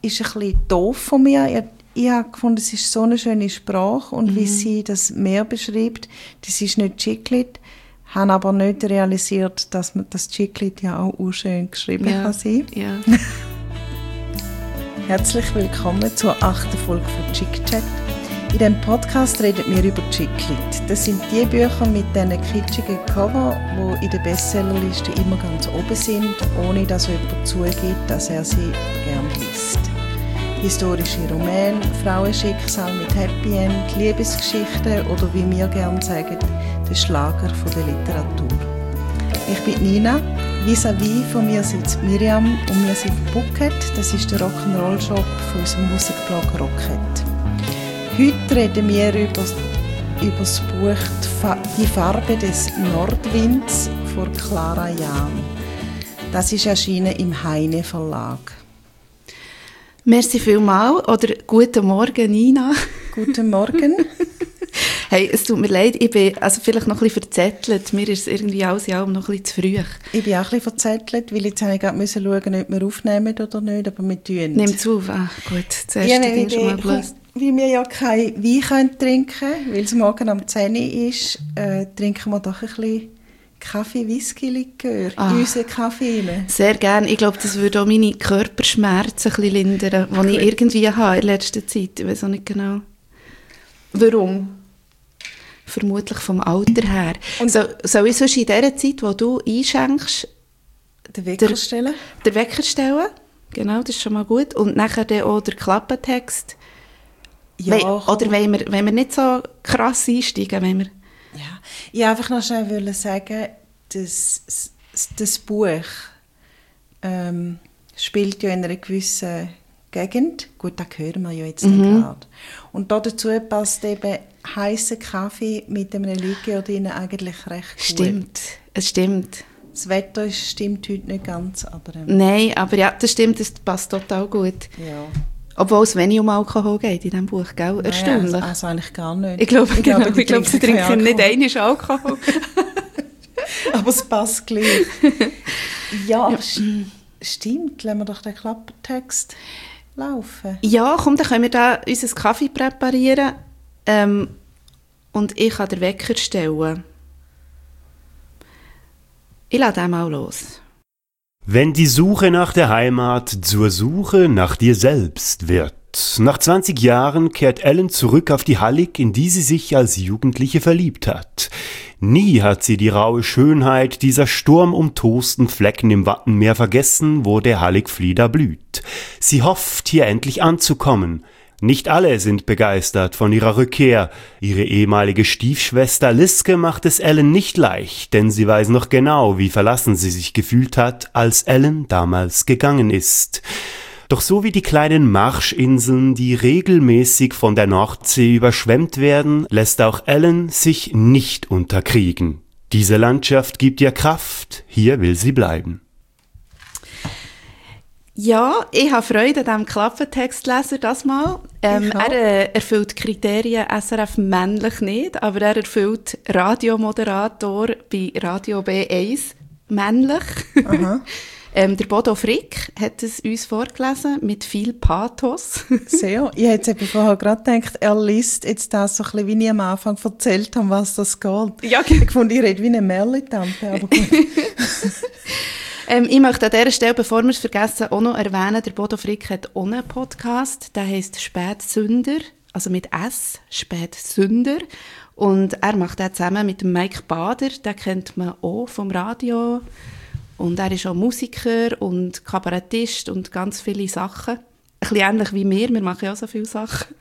ist ein bisschen doof von mir. Ich habe gefunden, es ist so eine schöne Sprache und wie sie das Meer beschreibt, das ist nicht Chiclet, habe aber nicht realisiert, dass man das Chiclet ja auch schön geschrieben kann sein. Ja. Herzlich willkommen zur 8. Folge von Chick-Chat. In diesem Podcast reden wir über Chiclet. Das sind die Bücher mit diesen kitschigen Cover, die in der Bestsellerliste immer ganz oben sind, ohne dass jemand zugibt, dass er sie gerne liest. Historische Romane, Frauenschicksal mit Happy End, Liebesgeschichten oder wie wir gerne sagen, der Schlager der Literatur. Ich bin Nina, vis-à-vis von mir sitzt Miriam und wir sind von Bucket, das ist der Rock'n'Roll-Shop von unserem Musikblog Rocket. Heute reden wir über das Buch «Die Farbe des Nordwinds» von Clara Jahn. Das ist erschienen im Heine Verlag. Merci vielmals oder guten Morgen, Nina. Guten Morgen. Hey, es tut mir leid, ich bin vielleicht noch ein bisschen verzettelt. Mir ist es irgendwie alles in allem noch ein bisschen zu früh. Ich bin auch ein bisschen verzettelt, weil jetzt habe ich gerade schauen, ob wir aufnehmen oder nicht, aber wir tun. Nimm zu auf. Ah, gut, das erste Ding schon mal gelöst. Weil wir ja kein Wein trinken können, weil es morgen am 10 Uhr ist, trinken wir doch ein bisschen Kaffee-Whisky-Likör in unseren Kaffee rein. Sehr gerne. Ich glaube, das würde auch meine Körperschmerzen ein bisschen lindern, die ich irgendwie habe in letzter Zeit. Ich weiß auch nicht genau, warum. Vermutlich vom Alter her. Und soll ich sonst in der Zeit, wo du einschenkst, den Wecker stellen? Den Wecker stellen, genau, das ist schon mal gut. Und nachher dann auch der Klappentext. Ja, oder wenn wir nicht so krass einsteigen, wenn wir... Ja, ich wollte einfach noch schnell sagen, das Buch spielt ja in einer gewissen Gegend. Gut, das hören wir ja jetzt nicht gerade. Und dazu passt eben heißer Kaffee mit einem Likör drin eigentlich recht gut. Stimmt, es stimmt. Das Wetter stimmt heute nicht ganz, aber... Nein, aber ja, das stimmt, das passt total gut. Ja. Obwohl es wenig um Alkohol geht in diesem Buch, gell? Erstaunlich. Naja, also eigentlich gar nicht. Ich glaube, sie trinken nicht einmal Alkohol. Aber es passt gleich. Ja. Stimmt. Lassen wir doch den Klappentext laufen. Ja, komm, dann können wir da unseren Kaffee präparieren. Und ich kann den Wecker stellen. Ich lasse den mal los. Wenn die Suche nach der Heimat zur Suche nach dir selbst wird. Nach 20 Jahren kehrt Ellen zurück auf die Hallig, in die sie sich als Jugendliche verliebt hat. Nie hat sie die raue Schönheit dieser sturmumtosten Flecken im Wattenmeer vergessen, wo der Halligflieder blüht. Sie hofft, hier endlich anzukommen. Nicht alle sind begeistert von ihrer Rückkehr. Ihre ehemalige Stiefschwester Liske macht es Ellen nicht leicht, denn sie weiß noch genau, wie verlassen sie sich gefühlt hat, als Ellen damals gegangen ist. Doch so wie die kleinen Marschinseln, die regelmäßig von der Nordsee überschwemmt werden, lässt auch Ellen sich nicht unterkriegen. Diese Landschaft gibt ihr Kraft, hier will sie bleiben. Ja, ich habe Freude an diesem Klappentextleser das Mal. Er erfüllt die Kriterien SRF männlich nicht, aber er erfüllt Radiomoderator bei Radio B1 männlich. Der Bodo Frick hat es uns vorgelesen, mit viel Pathos. Sehr. Ich hätte eben vorher gerade gedacht, er liest jetzt das so ein bisschen, wie ich am Anfang erzählt habe, was das geht. Ja. Ich fand, ich rede wie eine Märchen-Tante, aber gut. Ich möchte an dieser Stelle, bevor wir es vergessen, auch noch erwähnen, der Bodo Frick hat auch einen Podcast, der heisst «Spätsünder», also mit S, «Spätsünder». Und er macht den zusammen mit dem Mike Bader, den kennt man auch vom Radio. Und er ist auch Musiker und Kabarettist und ganz viele Sachen. Ein bisschen ähnlich wie wir machen ja auch so viele Sachen.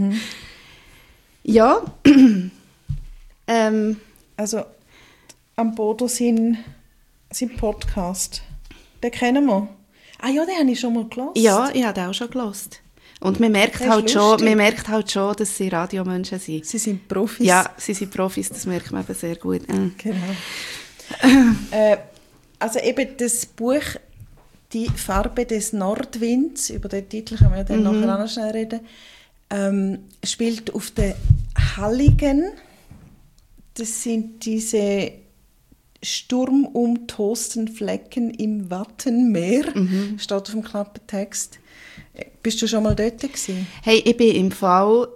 Ja. Also, am Bodo sein Podcast, den kennen wir. Ah ja, den habe ich schon mal gehört. Ja, ich habe den auch schon gehört. Und man merkt halt schon, dass sie Radiomenschen sind. Sie sind Profis. Ja, sie sind Profis, das merkt man eben sehr gut. Genau. Also eben das Buch «Die Farbe des Nordwinds», über den Titel können wir dann nachher noch schnell reden, spielt auf den Halligen. Das sind diese sturmumtosten Flecken im Wattenmeer, steht auf dem Klappentext. Bist du schon mal dort gewesen? Hey, ich bin im Fall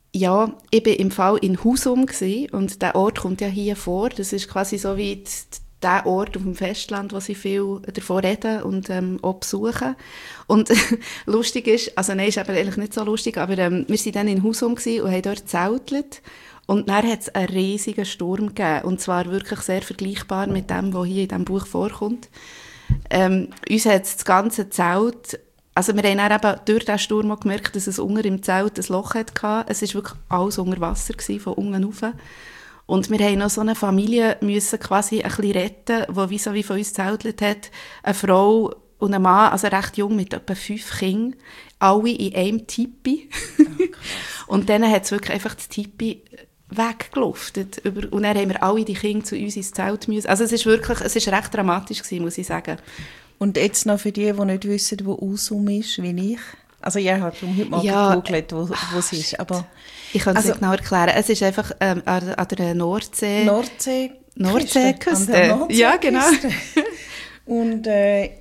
in Husum gewesen, und der Ort kommt ja hier vor. Das ist quasi so wie der Ort auf dem Festland, wo sie viel davon reden und auch besuchen. Und lustig ist, also nein, ist aber eigentlich nicht so lustig, aber wir waren dann in Husum gewesen und haben dort zeltelt. Und dann hat es einen riesigen Sturm gegeben. Und zwar wirklich sehr vergleichbar mit dem, was hier in diesem Buch vorkommt. Uns hat das ganze Zelt, also wir haben dann eben durch diesen Sturm auch gemerkt, dass es unten im Zelt ein Loch hatte. Es war wirklich alles unter Wasser gewesen, von unten rauf. Und wir haben noch so eine Familie müssen quasi ein bisschen retten, die wie von uns gezeltelt hat. Eine Frau und ein Mann, also recht jung, mit etwa 5 Kindern, alle in einem Tipi. Und dann hat es wirklich einfach das Tipi weggeluftet. Und dann haben wir alle die Kinder zu uns ins Zelt müssen. Also es ist recht dramatisch gewesen, muss ich sagen. Und jetzt noch für die nicht wissen, wo Husum ist, wie ich. Also ich habe heute mal gegoogelt, wo es ist. Aber ich kann es nicht genau erklären. Es ist einfach an der Nordseeküste. Ja, genau. Und bei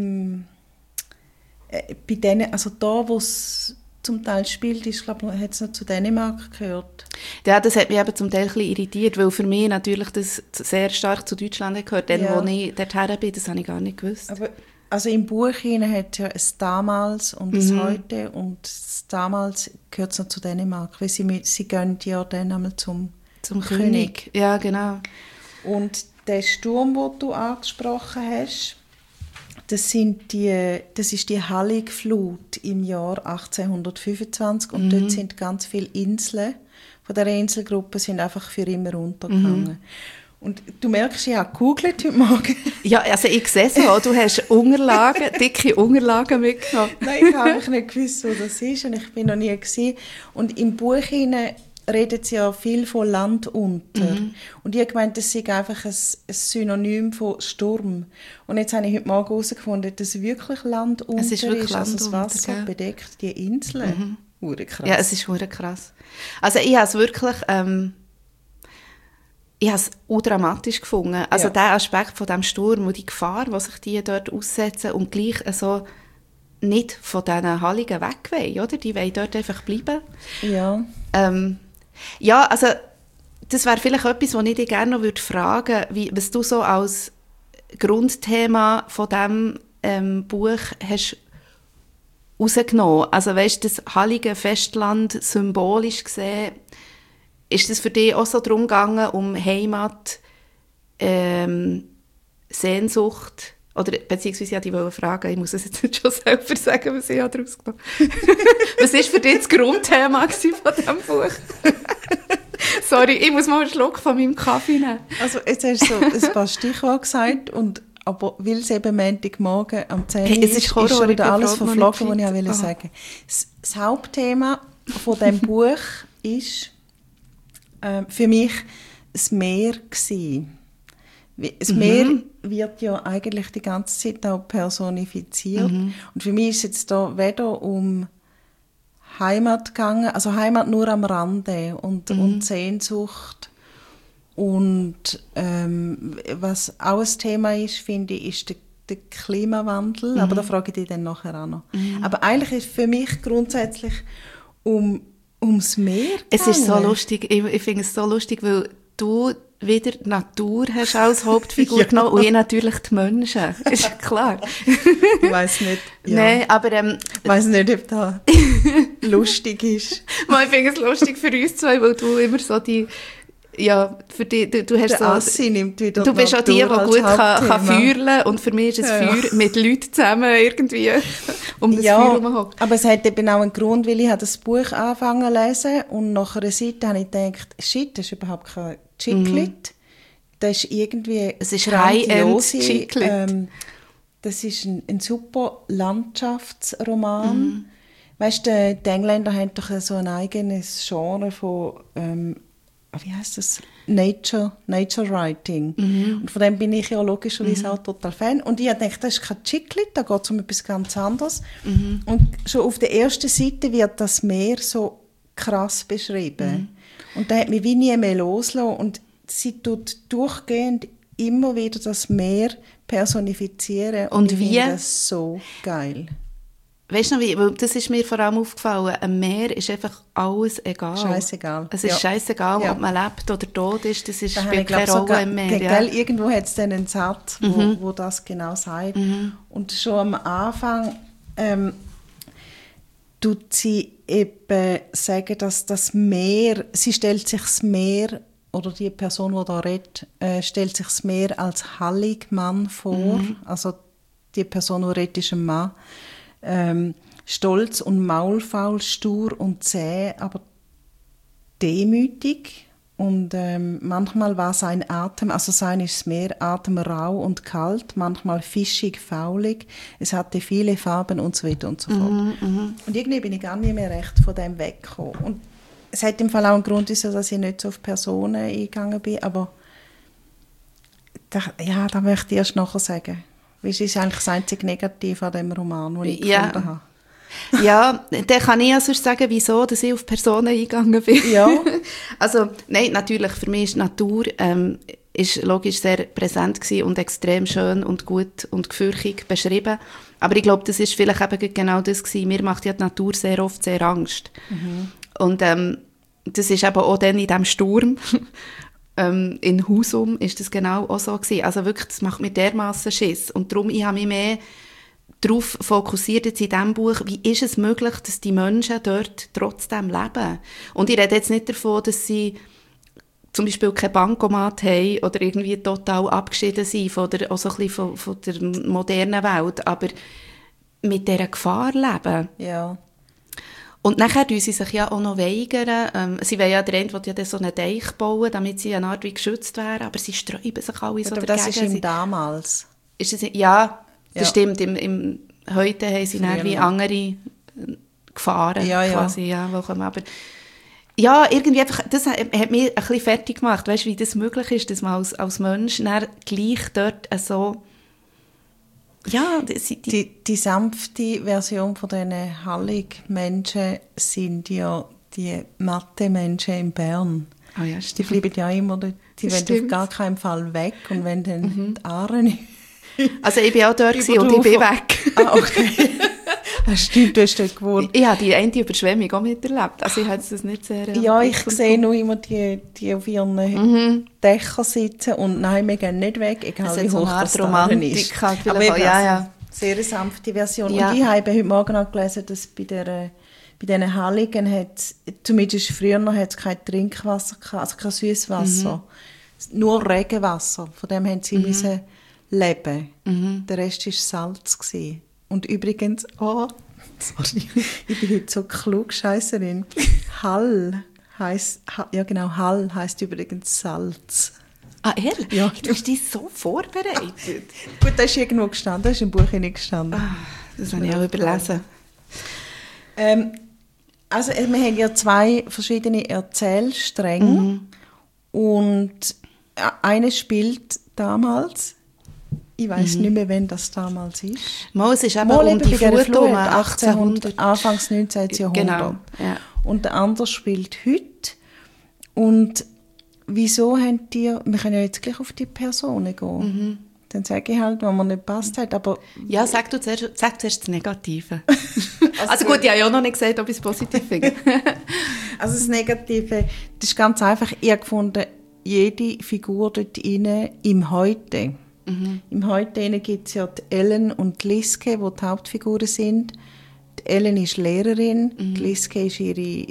denen, also da, wo es zum Teil spielt, ist, glaube ich, hat es noch zu Dänemark gehört. Ja, das hat mich eben zum Teil ein bisschen irritiert, weil für mich natürlich das sehr stark zu Deutschland gehört. Dann, wo ich dorthin bin, das habe ich gar nicht gewusst. Aber also im Buch hat es ja ein Damals und ein Heute, und das Damals gehört es noch zu Dänemark, weil sie gehen ja dann einmal zum König. Ja, genau. Und der Sturm, den du angesprochen hast, das ist die Hallig-Flut im Jahr 1825, und dort sind ganz viele Inseln von dieser Inselgruppe sind einfach für immer untergegangen. Und du merkst, ich habe gegoogelt heute Morgen. Ja, also ich sehe so, du hast Unterlagen, dicke Unterlagen mitgenommen. Nein, ich habe nicht gewusst, wo das ist, und ich bin noch nie gewesen. Und im Buch redet sie ja viel von Land unter. Und ich habe gemeint, das sei einfach ein Synonym von Sturm. Und jetzt habe ich heute Morgen herausgefunden, dass es wirklich Land unter ist. Wirklich also das Land Wasser unter, bedeckt die Inseln. Krass. Ja, es ist krass. Also ich habe es wirklich... ich habe es auch dramatisch gefunden. Also der Aspekt von diesem Sturm und die Gefahr, die sich die dort aussetzen und gleich so nicht von diesen Halligen weg wollen, oder? Die wollen dort einfach bleiben. Ja. Ja, also das wäre vielleicht etwas, was ich dich gerne noch fragen würde, was du so als Grundthema von diesem Buch hast rausgenommen. Also weißt du, das Hallige Festland symbolisch gesehen, ist das für dich auch so darum gegangen, um Heimat, Sehnsucht, oder beziehungsweise ich wollte fragen, ich muss es jetzt nicht schon selber sagen, was ich daraus genommen habe. Was war für dich das Grundthema von diesem Buch? Sorry, ich muss mal einen Schluck von meinem Kaffee nehmen. Also jetzt hast du so ein paar Stichworte gesagt, aber weil es eben Montagmorgen am 10 Uhr ist schon wieder alles verflogen, was ich auch sagen wollte. Das Hauptthema von diesem Buch ist für mich das Meer gewesen. Das Meer wird ja eigentlich die ganze Zeit auch personifiziert. Und für mich ist es jetzt da weder um Heimat gegangen, also Heimat nur am Rande und Sehnsucht. Und was auch ein Thema ist, finde ich, ist der Klimawandel. Aber da frage ich dich dann nachher auch noch. Aber eigentlich ist für mich grundsätzlich ums Meer gegangen. Es ist so lustig, ich finde es so lustig, weil du wieder die Natur hast als Hauptfigur genommen und ich natürlich die Menschen. Ist klar. Ich weiss nicht. Ja. Nein, aber ich weiss nicht, ob das lustig ist. Ich finde es lustig für uns zwei, weil du immer so die... Ja, für die, du hast der Assi nimmt wieder du bist auch die gut kann feuern, und für mich ist es Feuer mit Leuten zusammen irgendwie um das Feuer herumhocken. Aber es hat eben auch einen Grund, weil ich das Buch angefangen zu lesen und nach einer Seite habe ich gedacht, shit, das ist überhaupt kein Chiclet. Das ist irgendwie es ist High-End Chiclet. Das ist ein super Landschaftsroman. Weißt du, die Engländer haben doch so ein eigenes Genre von wie heisst das? Nature Writing. Und von dem bin ich ja logischerweise auch total Fan. Und ich dachte, das ist kein Chiclet, da geht es um etwas ganz anderes. Und schon auf der ersten Seite wird das Meer so krass beschrieben. Und da hat mich wie nie mehr losgelassen. Und sie tut durchgehend immer wieder das Meer personifizieren. Und ich wie? finde das so geil. Weißt du noch wie? Weil das ist mir vor allem aufgefallen. Am Meer ist einfach alles egal. Scheissegal. Es ist scheissegal, ob man lebt oder tot ist. Das spielt keine Rolle im Meer. Gell, irgendwo hat es dann einen Satz, wo das genau sagt. Und schon am Anfang tut sie eben sagen, dass das Meer, sie stellt sich das Meer, oder die Person, die da redet, stellt sich das Meer als Halligmann vor. Also die Person, die redet, ist ein Mann. Stolz und maulfaul, stur und zäh, aber demütig. Und manchmal war sein Atem, also sein ist das Meer, Atem rau und kalt, manchmal fischig, faulig. Es hatte viele Farben und so weiter und so fort. Und irgendwie bin ich gar nicht mehr recht von dem weggekommen. Und es hat im Fall auch einen Grund, dass ich nicht so auf Personen eingegangen bin, aber da möchte ich erst nachher sagen. Das ist eigentlich das einzige Negative an dem Roman, den ich gefunden habe. Ja, dann kann ich ja sonst sagen, wieso dass ich auf Personen eingegangen bin. Ja. Also, nein, natürlich, für mich ist Natur ist logisch sehr präsent gewesen und extrem schön und gut und gefürchtig beschrieben. Aber ich glaube, das ist vielleicht eben genau das gewesen. Mir macht ja die Natur sehr oft sehr Angst. Und das ist eben auch dann in diesem Sturm in Husum ist das genau auch so gewesen. Also wirklich, das macht mir dermassen Schiss. Und darum, ich habe mich mehr darauf fokussiert jetzt in diesem Buch, wie ist es möglich, dass die Menschen dort trotzdem leben. Und ich rede jetzt nicht davon, dass sie zum Beispiel kein Bankomat haben oder irgendwie total abgeschieden sind von der, auch so ein bisschen von der modernen Welt, aber mit dieser Gefahr leben. Ja. Und nachher tun sie sich ja auch noch weigern. Sie wollen ja, der eine will ja dann so einen Teich bauen, damit sie eine Art wie geschützt wären, aber sie sträuben sich alle so dagegen. Das ist ihm damals. Ist es, ja, das stimmt. Heute haben sie dann wie andere Gefahren quasi. Ja, aber ja, irgendwie einfach, das hat mich ein bisschen fertig gemacht. Weißt du, wie das möglich ist, dass man als Mensch dann gleich dort so... Ja, die sanfte Version von diesen Hallig-Menschen sind ja die Mathe-Menschen in Bern. Oh ja, die bleiben ja immer, die wollen auf gar keinen Fall weg. Und wenn dann die Aare also ich bin auch dort und ich bin weg. Ah, okay. Stimmt, du hast dort gewohnt. Ich habe die eine Überschwemmung auch miterlebt. Also ich habe das nicht sehr... Ja, ich sehe nur immer die auf ihren Dächern sitzen und nein, wir gehen nicht weg, egal wie hoch das Romantik ist. Halt aber ja. Sehr sanfte Version. Ja. Und ich habe heute Morgen auch gelesen, dass bei diesen Halligen zumindest früher noch kein Trinkwasser gehabt, also kein Süßwasser, nur Regenwasser. Von dem haben sie müssen leben. Der Rest war Salz gewesen. Und übrigens, sorry, ich bin heute so klug, Scheisserin. Hall heisst übrigens Salz. Ah, ehrlich? Ja. Du hast dich so vorbereitet. Gut, das ist irgendwo gestanden, das ist im Buch nicht gestanden. Das habe ich auch überlesen. Also wir haben ja 2 verschiedene Erzählstränge. Und eine spielt damals... Ich weiss nicht mehr, wann das damals ist. Es ist eben um die Flut um 1800, Anfangs 19. Jahrhundert. Genau, ja. Und der andere spielt heute. Und wieso haben wir können ja jetzt gleich auf die Personen gehen. Dann sage ich halt, wenn man nicht passt hat, aber... Ja, sag zuerst das Negative. Also gut, ich habe ja auch noch nicht gesagt, ob ich es positiv finde. Also das Negative, das ist ganz einfach. Ich habe gefunden, jede Figur dort rein im Heute... Im Heute gibt es ja die Ellen und die Liske, die die Hauptfiguren sind. Die Ellen ist Lehrerin, die Liske ist ihre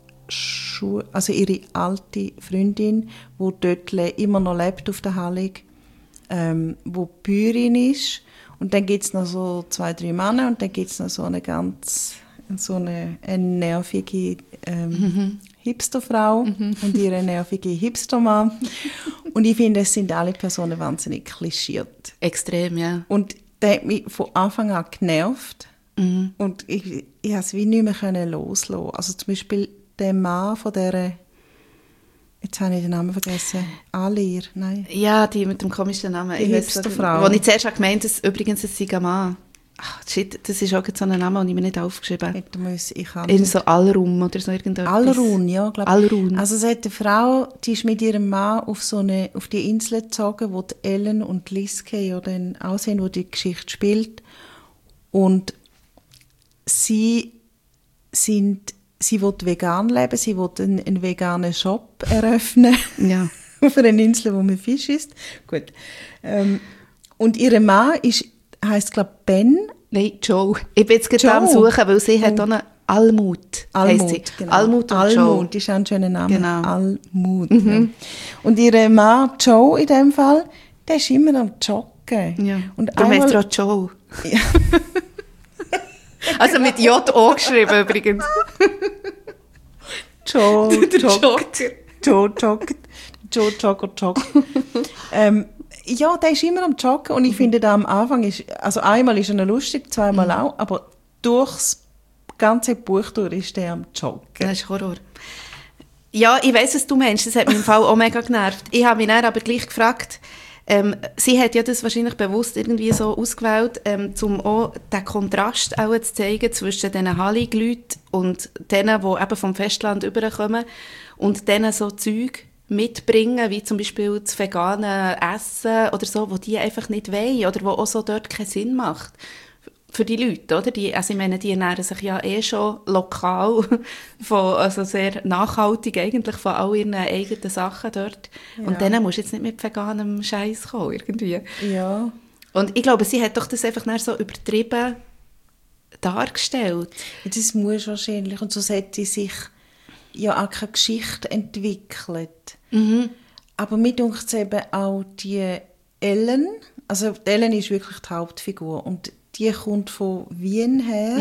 alte Freundin, die dort immer noch lebt auf der Hallig, die Bäuerin ist. Und dann gibt es noch so 2, 3 Männer und dann gibt es noch so eine nervige Hipsterfrau und ihre nervige Hipstermann. Und ich finde, es sind alle Personen wahnsinnig klischiert. Extrem, ja. Und der hat mich von Anfang an genervt. Und ich konnte es wie nicht mehr loslassen. Also zum Beispiel der Mann von dieser, jetzt habe ich den Namen vergessen, Alir, nein. Ja, die mit dem komischen Namen. Die Hipsterfrau. Wo ich zuerst gemeint habe, übrigens ein Sigaman. Ach, shit, das ist auch so ein Name, den ich mir nicht aufgeschrieben habe. In so Alrum oder so irgendetwas. Alrun, ja, glaube ich. Alrun. Also es hat eine Frau, die ist mit ihrem Mann auf die Insel gezogen, wo die Ellen und die Liske ja dann auch sind, wo die Geschichte spielt. Und sie will vegan leben, sie will einen veganen Shop eröffnen. Ja. Auf einer Insel, wo man Fisch isst. Gut. Und ihr Mann heisst, glaube ich, Ben. Nein, Joe. Ich bin jetzt gerade am Suchen, weil sie hat auch einen Almut. Almut, genau. Almut und Almut ist auch ein schöner Name. Genau. Almut. Ja. Und ihr Mann Joe in dem Fall, der ist immer am Joggen. Ja. Und du meinst auch Joe. Ja. Also mit J-O geschrieben übrigens. Joe joggt. Joe joggt. Ja, der ist immer am Joggen und ich finde, da am Anfang also einmal ist er noch lustig, zweimal auch, aber durchs ganze Buch durch ist der am Joggen. Das ist Horror. Ja, ich weiss, was du meinst, das hat mich im Fall auch mega genervt. Ich habe mich dann aber gleich gefragt, sie hat ja das wahrscheinlich bewusst irgendwie so ausgewählt, um auch den Kontrast auch zu zeigen zwischen diesen Hallig-Leuten und denen, die eben vom Festland rüberkommen und denen so Zeug mitbringen, wie zum Beispiel das vegane Essen oder so, wo die einfach nicht wollen oder wo auch so dort keinen Sinn macht für die Leute, oder? Also ich meine, die ernähren sich ja schon lokal, also sehr nachhaltig eigentlich von all ihren eigenen Sachen dort. Ja. Und denen musst du jetzt nicht mit veganem Scheiß kommen, irgendwie. Ja. Und ich glaube, sie hat doch das einfach so übertrieben dargestellt. Ja, das muss wahrscheinlich. Und so hat sie sich ja auch keine Geschichte entwickelt. Mhm. Aber mir denkt es eben auch die Ellen, also die Ellen ist wirklich die Hauptfigur und die kommt von Wien her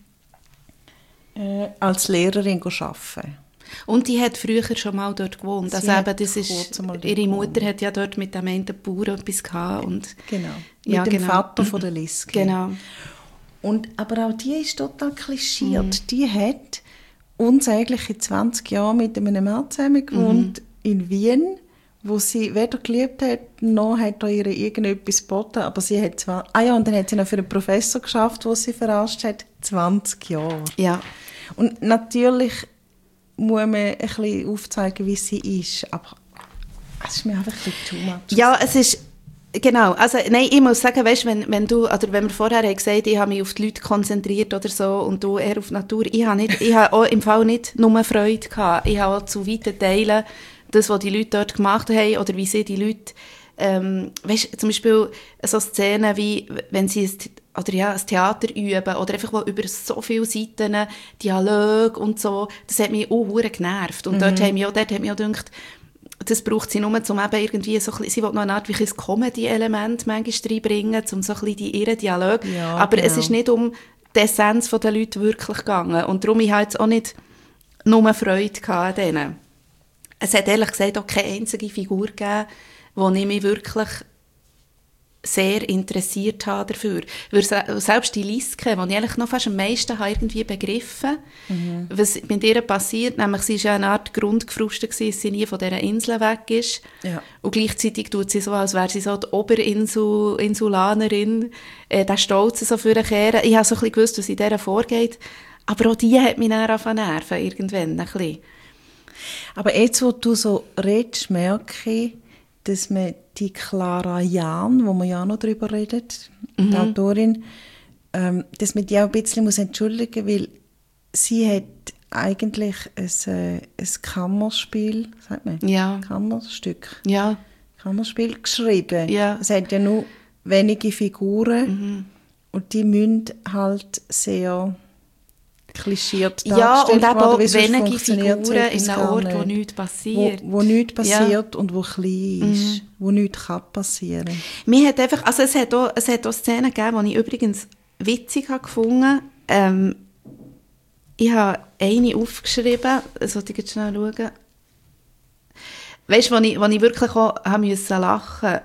als Lehrerin arbeiten. Und die hat früher schon mal dort gewohnt. Also eben, das ist, ihre Mutter hat ja dort mit dem einen Bauer etwas gehabt. Und genau, mit dem Vater von der Liske. Genau. Aber auch die ist total klischiert. Die hat uns eigentlich in 20 Jahren mit einem Mann zusammen gewohnt in Wien, wo sie weder geliebt hat, noch hat er ihr irgendetwas geboten, aber sie hat zwar... und dann hat sie noch für einen Professor geschafft, wo sie verarscht hat, 20 Jahre. Ja. Und natürlich muss man ein bisschen aufzeigen, wie sie ist, aber es ist mir einfach ein bisschen too much. Ja, es ist... Genau, also nein, ich muss sagen, weißt, wenn wir vorher gesagt haben, ich habe mich auf die Leute konzentriert oder so und du eher auf die Natur, ich habe auch im Fall nicht nur Freude gehabt, ich habe auch zu weiten Teilen das, was die Leute dort gemacht haben oder wie sie die Leute, weißt, zum Beispiel so Szenen wie, wenn sie ein Theater üben oder einfach mal über so viele Seiten Dialog und so, das hat mich auch verdammt genervt und dort hat mich auch gedacht, das braucht sie nur, um eben irgendwie so ein bisschen, sie will noch eine Art wie ein Comedy-Element manchmal reinbringen, um so ein bisschen ihren Dialog. Ja, aber genau. Es ist nicht um die Essenz der Leute wirklich gegangen. Und darum habe ich jetzt auch nicht nur Freude an denen. Es hat ehrlich gesagt auch keine einzige Figur gegeben, die ich mich wirklich sehr interessiert habe dafür. Weil selbst die Liske, die ich eigentlich noch fast am meisten habe irgendwie begriffen, was mit ihr passiert, nämlich sie war ja eine Art grundgefrustet gewesen, dass sie nie von dieser Insel weg ist. Ja. Und gleichzeitig tut sie so, als wäre sie so die Oberinsulanerin, den Stolz so für kehren. Ich habe so ein bisschen gewusst, was in dieser vorgeht. Aber auch die hat mich dann nerven irgendwann ein bisschen. Aber jetzt, wo du so redest, merke ich, dass man die Clara Jahn, wo wir ja auch noch darüber reden, die Autorin, dass man die auch ein bisschen entschuldigen muss, weil sie hat eigentlich ein Kammerspiel, sagt man? Ja. Kammerstück. Ja. Kammerspiel geschrieben. Ja. Es hat ja nur wenige Figuren und die müssen halt sehr klischiert dargestellt werden. Ja, und eben wenige Figuren in einem Ort, wo nichts passiert. Wo nichts passiert und wo klein ist, wo nichts passieren kann. Mir hat einfach, also es hat auch Szenen gegeben, die ich übrigens witzig habe gefunden. Ich habe eine aufgeschrieben, das wollte ich jetzt schnell schauen. Weißt du, wo ich wirklich auch lachen musste?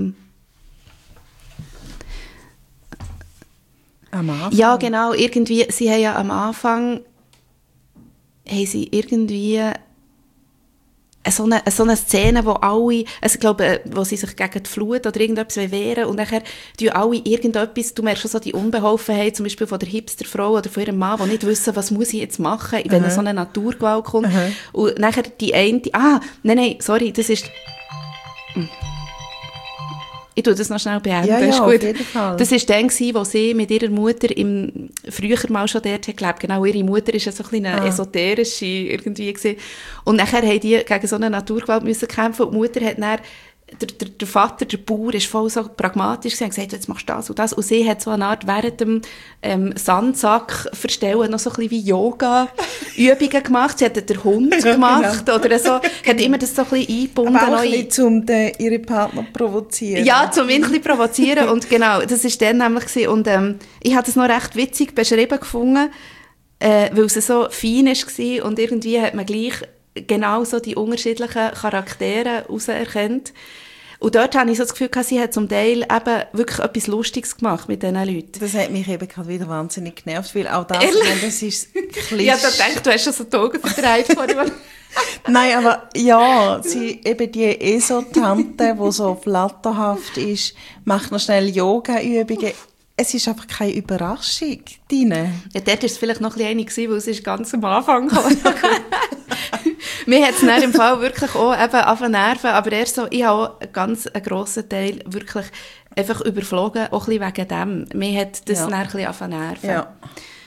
Am Anfang? Ja, genau. Irgendwie, sie haben ja am Anfang sie irgendwie so eine Szene, wo alle, also ich glaube, wo sie sich gegen die Flut oder irgendetwas wehren und nachher tun alle irgendetwas, du merkst schon so die Unbeholfenheit, zum Beispiel von der Hipsterfrau oder von ihrem Mann, die nicht wissen, was muss ich jetzt machen, wenn so eine Naturgewalt kommt. Und nachher die eine, nein, sorry, das ist... Ich tue das noch schnell beenden. Ja, ist auf gut. jeden Fall. Das war dann, wo sie mit ihrer Mutter früher mal schon dort hat gelebt. Genau, ihre Mutter war so ein bisschen eine esoterische irgendwie gewesen. Und nachher haben die gegen so eine Naturgewalt müssen kämpfen. Und die Mutter hat dann, der Vater, der Bauer, ist voll so pragmatisch gewesen, und gesagt, jetzt machst du das und das. Und sie hat so eine Art während dem Sandsack verstellen noch so ein bisschen wie Yoga-Übungen gemacht. Sie hat den Hund gemacht oder so. Hat immer das so ein bisschen eingebunden. Aber auch ein bisschen, um ihre Partner zu provozieren. Ja, zum ihn ein bisschen provozieren. Und genau, das war dann nämlich gewesen. Und ich habe das noch recht witzig beschrieben gefunden, weil es so fein war und irgendwie hat man gleich genau so die unterschiedlichen Charaktere herauserkannt. Und dort habe ich so das Gefühl, sie hat zum Teil eben wirklich etwas Lustiges gemacht mit diesen Leuten. Das hat mich eben gerade wieder wahnsinnig genervt, weil auch das, das ist Ich habe gedacht, du hast schon so die Augen verdreht vorhin. Nein, aber ja, sie, eben die ESO-Tante, die so flatterhaft ist, macht noch schnell Yoga-Übungen. Es ist einfach keine Überraschung drin. Ja, dort war es vielleicht noch ein bisschen weil es ist ganz am Anfang kam. Mir hat es dann im Fall wirklich auch eben angefangen nerven, aber erst so, ich habe auch einen grossen Teil wirklich einfach überflogen, auch ein bisschen wegen dem. Mir hat das dann ein bisschen angefangen nerven. Ja.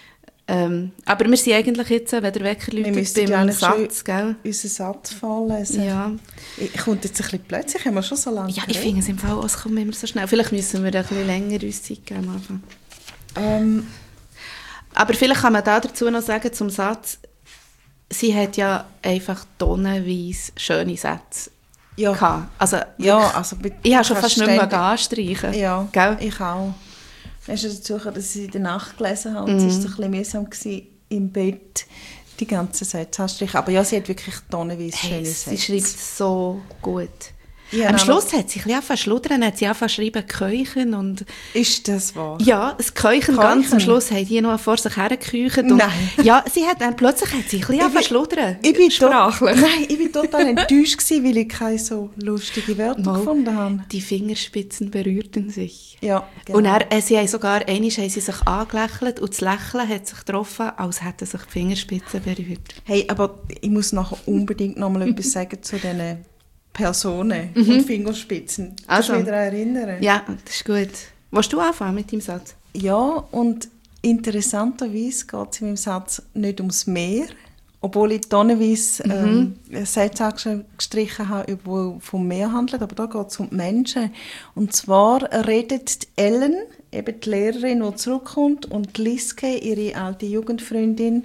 Aber wir sind eigentlich jetzt, wenn der Wecker läutet, beim Satz, gell? Unseren Satz vorlesen. Ja. Kommt jetzt ein bisschen plötzlich, haben wir schon so lange Ja, ich finde es im Fall, es kommt immer so schnell. Vielleicht müssen wir ein bisschen länger uns Zeit geben am Anfang. Aber vielleicht kann man da dazu noch sagen, zum Satz, sie hat ja einfach tonnenweise schöne Sätze gehabt. Also, ich habe schon fast nicht mehr anstreichen. Ja, gell? Ich auch. Weißt du dazu, dass ich in der Nacht gelesen habe und es war so ein bisschen mühsam gewesen, im Bett die ganzen Sätze anstreichen. Aber ja, sie hat wirklich tonnenweise schöne Sätze. Sie schreibt so gut. Ja, am Schluss hat sie ein bisschen schludern, hat sie angefangen zu schreiben, Keuchen und... Ist das wahr? Ja, das Keuchen ganz am Schluss haben die noch vor sich hergekeucht. Nein. Ja, plötzlich hat sie ein bisschen angefangen zu schludern. Ich bin total enttäuscht gewesen, weil ich keine so lustige Wörter gefunden habe. Die Fingerspitzen berührten sich. Ja, genau. Und dann, sie haben sogar, einmal haben sie sich angelächelt und das Lächeln hat sich getroffen, als hätten sich die Fingerspitzen berührt. Hey, aber ich muss nachher unbedingt noch mal etwas sagen zu diesen Personen und Fingerspitzen. Kannst du mich daran erinnern? Ja, das ist gut. Willst du anfangen mit deinem Satz? Ja, und interessanterweise geht es in meinem Satz nicht ums Meer, obwohl ich tonnenweise Sätze angestrichen habe, die vom Meer handeln, aber da geht es um die Menschen. Und zwar redet Ellen, eben die Lehrerin, die zurückkommt, und Liske, ihre alte Jugendfreundin,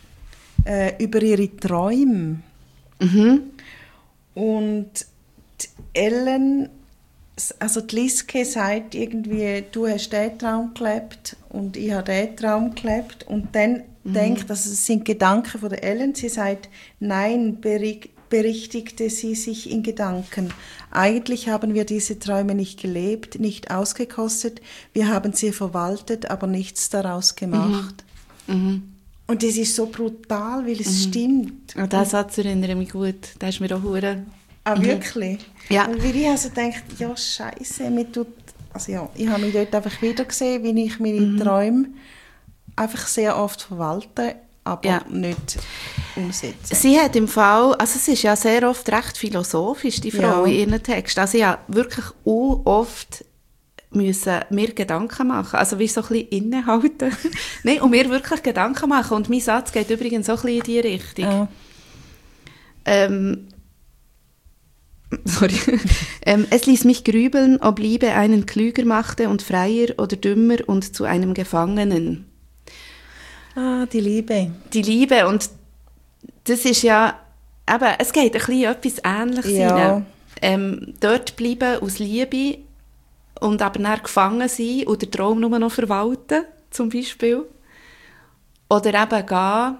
über ihre Träume. Und die Ellen, also die Liske sagt irgendwie, du hast diesen Traum gelebt und ich habe diesen Traum gelebt. Und dann denkt, also es sind Gedanken von der Ellen, sie sagt, nein, berichtigte sie sich in Gedanken. Eigentlich haben wir diese Träume nicht gelebt, nicht ausgekostet, wir haben sie verwaltet, aber nichts daraus gemacht. Und das ist so brutal, weil es stimmt. An diesen Satz erinnere ich mich gut. Der ist mir auch hure. Ah, wirklich? Ja. Und weil ich also gedacht, ja, Scheiße, also ja, ich habe mich dort einfach wieder gesehen, wie ich meine Träume einfach sehr oft verwalte, aber nicht umsetze. Sie hat im Fall, also es ist ja sehr oft recht philosophisch, die Frau in ihren Texten. Also ich habe wirklich oft müssen mir Gedanken machen, also wie so ein bisschen innehalten. Nein, und mir wirklich Gedanken machen. Und mein Satz geht übrigens so ein bisschen in die Richtung. Sorry. Es ließ mich grübeln, ob Liebe einen klüger machte und freier oder dümmer und zu einem Gefangenen. Ah, die Liebe. Die Liebe, und das ist ja, eben, es geht ein bisschen etwas Ähnliches rein. Dort bleiben aus Liebe und aber dann gefangen sein und den Traum nur noch verwalten, zum Beispiel. Oder eben gehen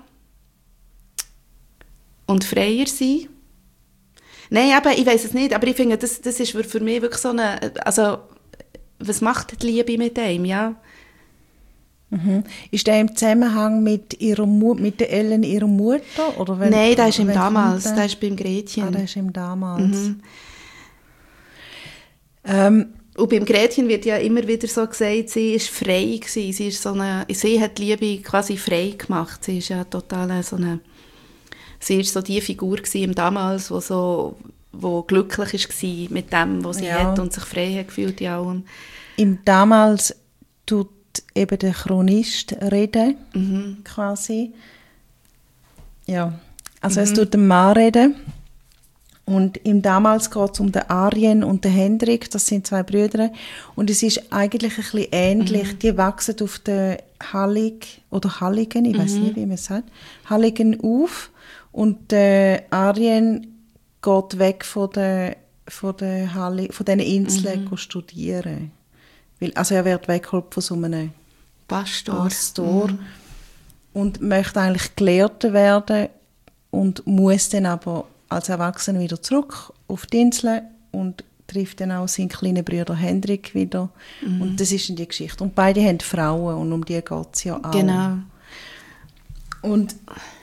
und freier sein. Nein, eben, ich weiss es nicht, aber ich finde, das ist für mich wirklich so eine, also, was macht die Liebe mit einem, ja? Ist der im Zusammenhang mit der Ellen, ihrer Mutter? Oder Nein, das ist im Damals, das ist beim Gretchen. Ah, das ist im Damals. Und beim Gretchen wird ja immer wieder so gesagt, sie war frei gewesen. Sie hat die Liebe quasi frei gemacht. Sie ist ja total sie war so die Figur gewesen im Damals, die so wo glücklich war mit dem, was sie hat und sich frei hat gefühlt in allem. Damals tut eben der Chronist reden, quasi. Ja, also es tut der Mann reden. Und im damals geht es um den Arjen und den Hendrik, das sind 2 Brüder. Und es ist eigentlich ein bisschen ähnlich. Die wachsen auf der Hallig, oder Halligen, ich weiß nicht, wie man es sagt, Halligen auf. Und der Arjen geht weg von diesen Inseln studieren. Also er wird weggeholt von so einem Pastor. Und möchte eigentlich Gelehrter werden und muss dann aber als Erwachsener wieder zurück auf die Insel und trifft dann auch seinen kleinen Bruder Hendrik wieder. Und das ist dann die Geschichte. Und beide haben Frauen und um die geht es ja auch. Genau. Und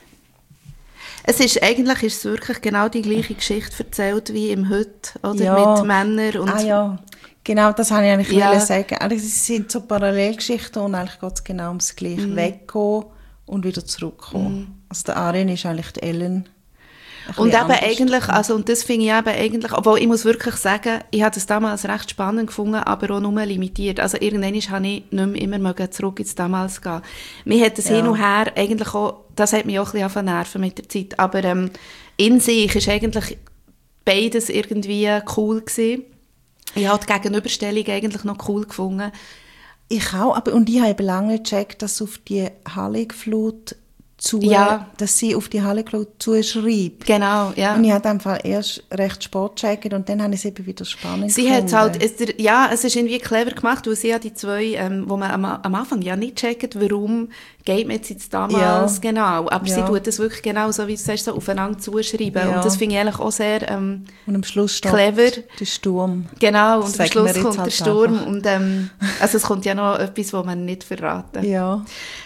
eigentlich ist es wirklich genau die gleiche Geschichte erzählt wie im Heute, oder? Mit Männern und... ja. Genau, das wollte ich eigentlich sagen. Also, es sind so Parallelgeschichten und eigentlich geht es genau ums Gleiche. Weggehen und wieder zurückkommen. Also der Arjen ist eigentlich die Ellen. Und eben eigentlich, also, und das finde ich eben eigentlich, obwohl ich muss wirklich sagen, ich habe das damals recht spannend gefunden, aber auch nur limitiert. Also irgendwann habe ich nicht mehr immer zurück ins damals gehen. Mir hat das hin und her eigentlich auch, das hat mich auch ein bisschen nerven mit der Zeit, aber in sich ist eigentlich beides irgendwie cool gewesen. Ich habe die Gegenüberstellung eigentlich noch cool gefunden. Ich auch, und ich habe lange gecheckt, dass auf die Halligflut dass sie auf die Halligflut zuschreibt. Genau, ja. Und ich habe einfach erst recht spät gecheckt und dann habe ich es eben wieder spannend sie gefunden. Hat es ist irgendwie clever gemacht, weil sie ja die 2, wo man am Anfang ja nicht checkt, warum geht man jetzt damals genau. Aber sie tut das wirklich genau so, wie du sagst, so aufeinander zuschreiben. Ja. Und das finde ich eigentlich auch sehr und am Schluss clever. Der Sturm. Genau, und am Schluss kommt der Sturm. Und, also es kommt ja noch etwas, was man nicht verraten. Ja.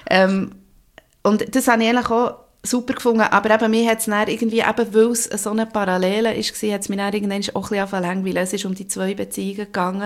Und das habe ich eigentlich auch super gefunden, aber eben, mir hat es dann irgendwie, eben weil es so eine Parallele war, hat es mich dann irgendwann auch ein bisschen langweilig. Es ist um die 2 Beziehungen gegangen,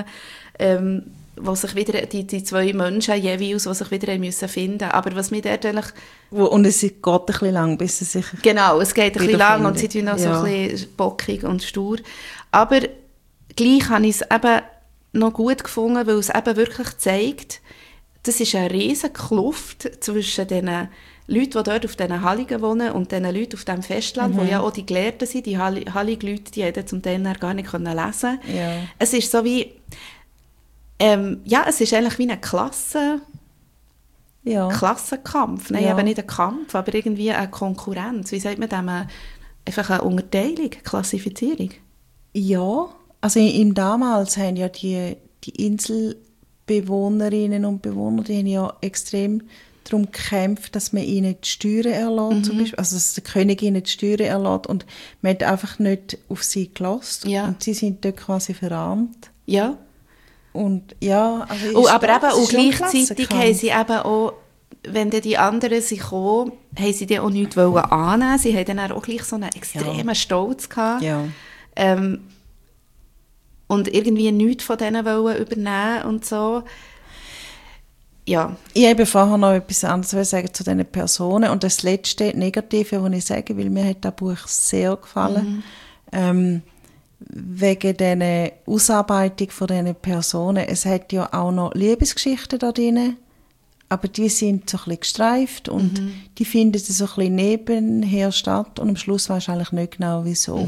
wo sich wieder die 2 Menschen jeweils, die sich wieder müssen finden. Aber was mir dort eigentlich... Und es geht ein bisschen lang, bis sie sich... Genau, es geht ein bisschen lang und sie sind noch so ein bisschen bockig und stur. Aber gleich habe ich es eben noch gut gefunden, weil es eben wirklich zeigt, das ist eine riesige Kluft zwischen den Leuten, die dort auf diesen Halligen wohnen und den Leuten auf dem Festland, die ja auch die Gelehrten sind. Die Hallig-Leute, die hätten zum Teil gar nicht lesen können. Ja. Es ist so wie... es ist eigentlich wie ein Klassenkampf. Nein, eben nicht ein Kampf, aber irgendwie eine Konkurrenz. Wie sagt man dem? Einfach eine Unterteilung, Klassifizierung. Ja, also im damals haben ja die Inselbewohnerinnen und Bewohner, die haben ja extrem darum gekämpft, dass man ihnen die Steuern erlässt, zum Beispiel. Also dass der König ihnen die Steuern erlässt und man hat einfach nicht auf sie gelassen. Ja. Und sie sind dort quasi verarmt. Ja. Und ja, also aber eben auch gleichzeitig haben sie eben auch, wenn dann die anderen sind gekommen, haben sie dann auch nichts annehmen. Sie haben dann auch gleich so einen extremen Stolz gehabt. Ja. Und irgendwie nichts von denen wollen übernehmen und so. Ja. Ich habe vorher noch etwas anderes sagen zu diesen Personen. Und das letzte Negative, was ich sage, weil mir hat das Buch sehr gefallen, wegen dieser Ausarbeitung von diesen Personen. Es hat ja auch noch Liebesgeschichten da drin, aber die sind so ein bisschen gestreift und die finden so ein bisschen nebenher statt und am Schluss weisst du eigentlich nicht genau, wieso.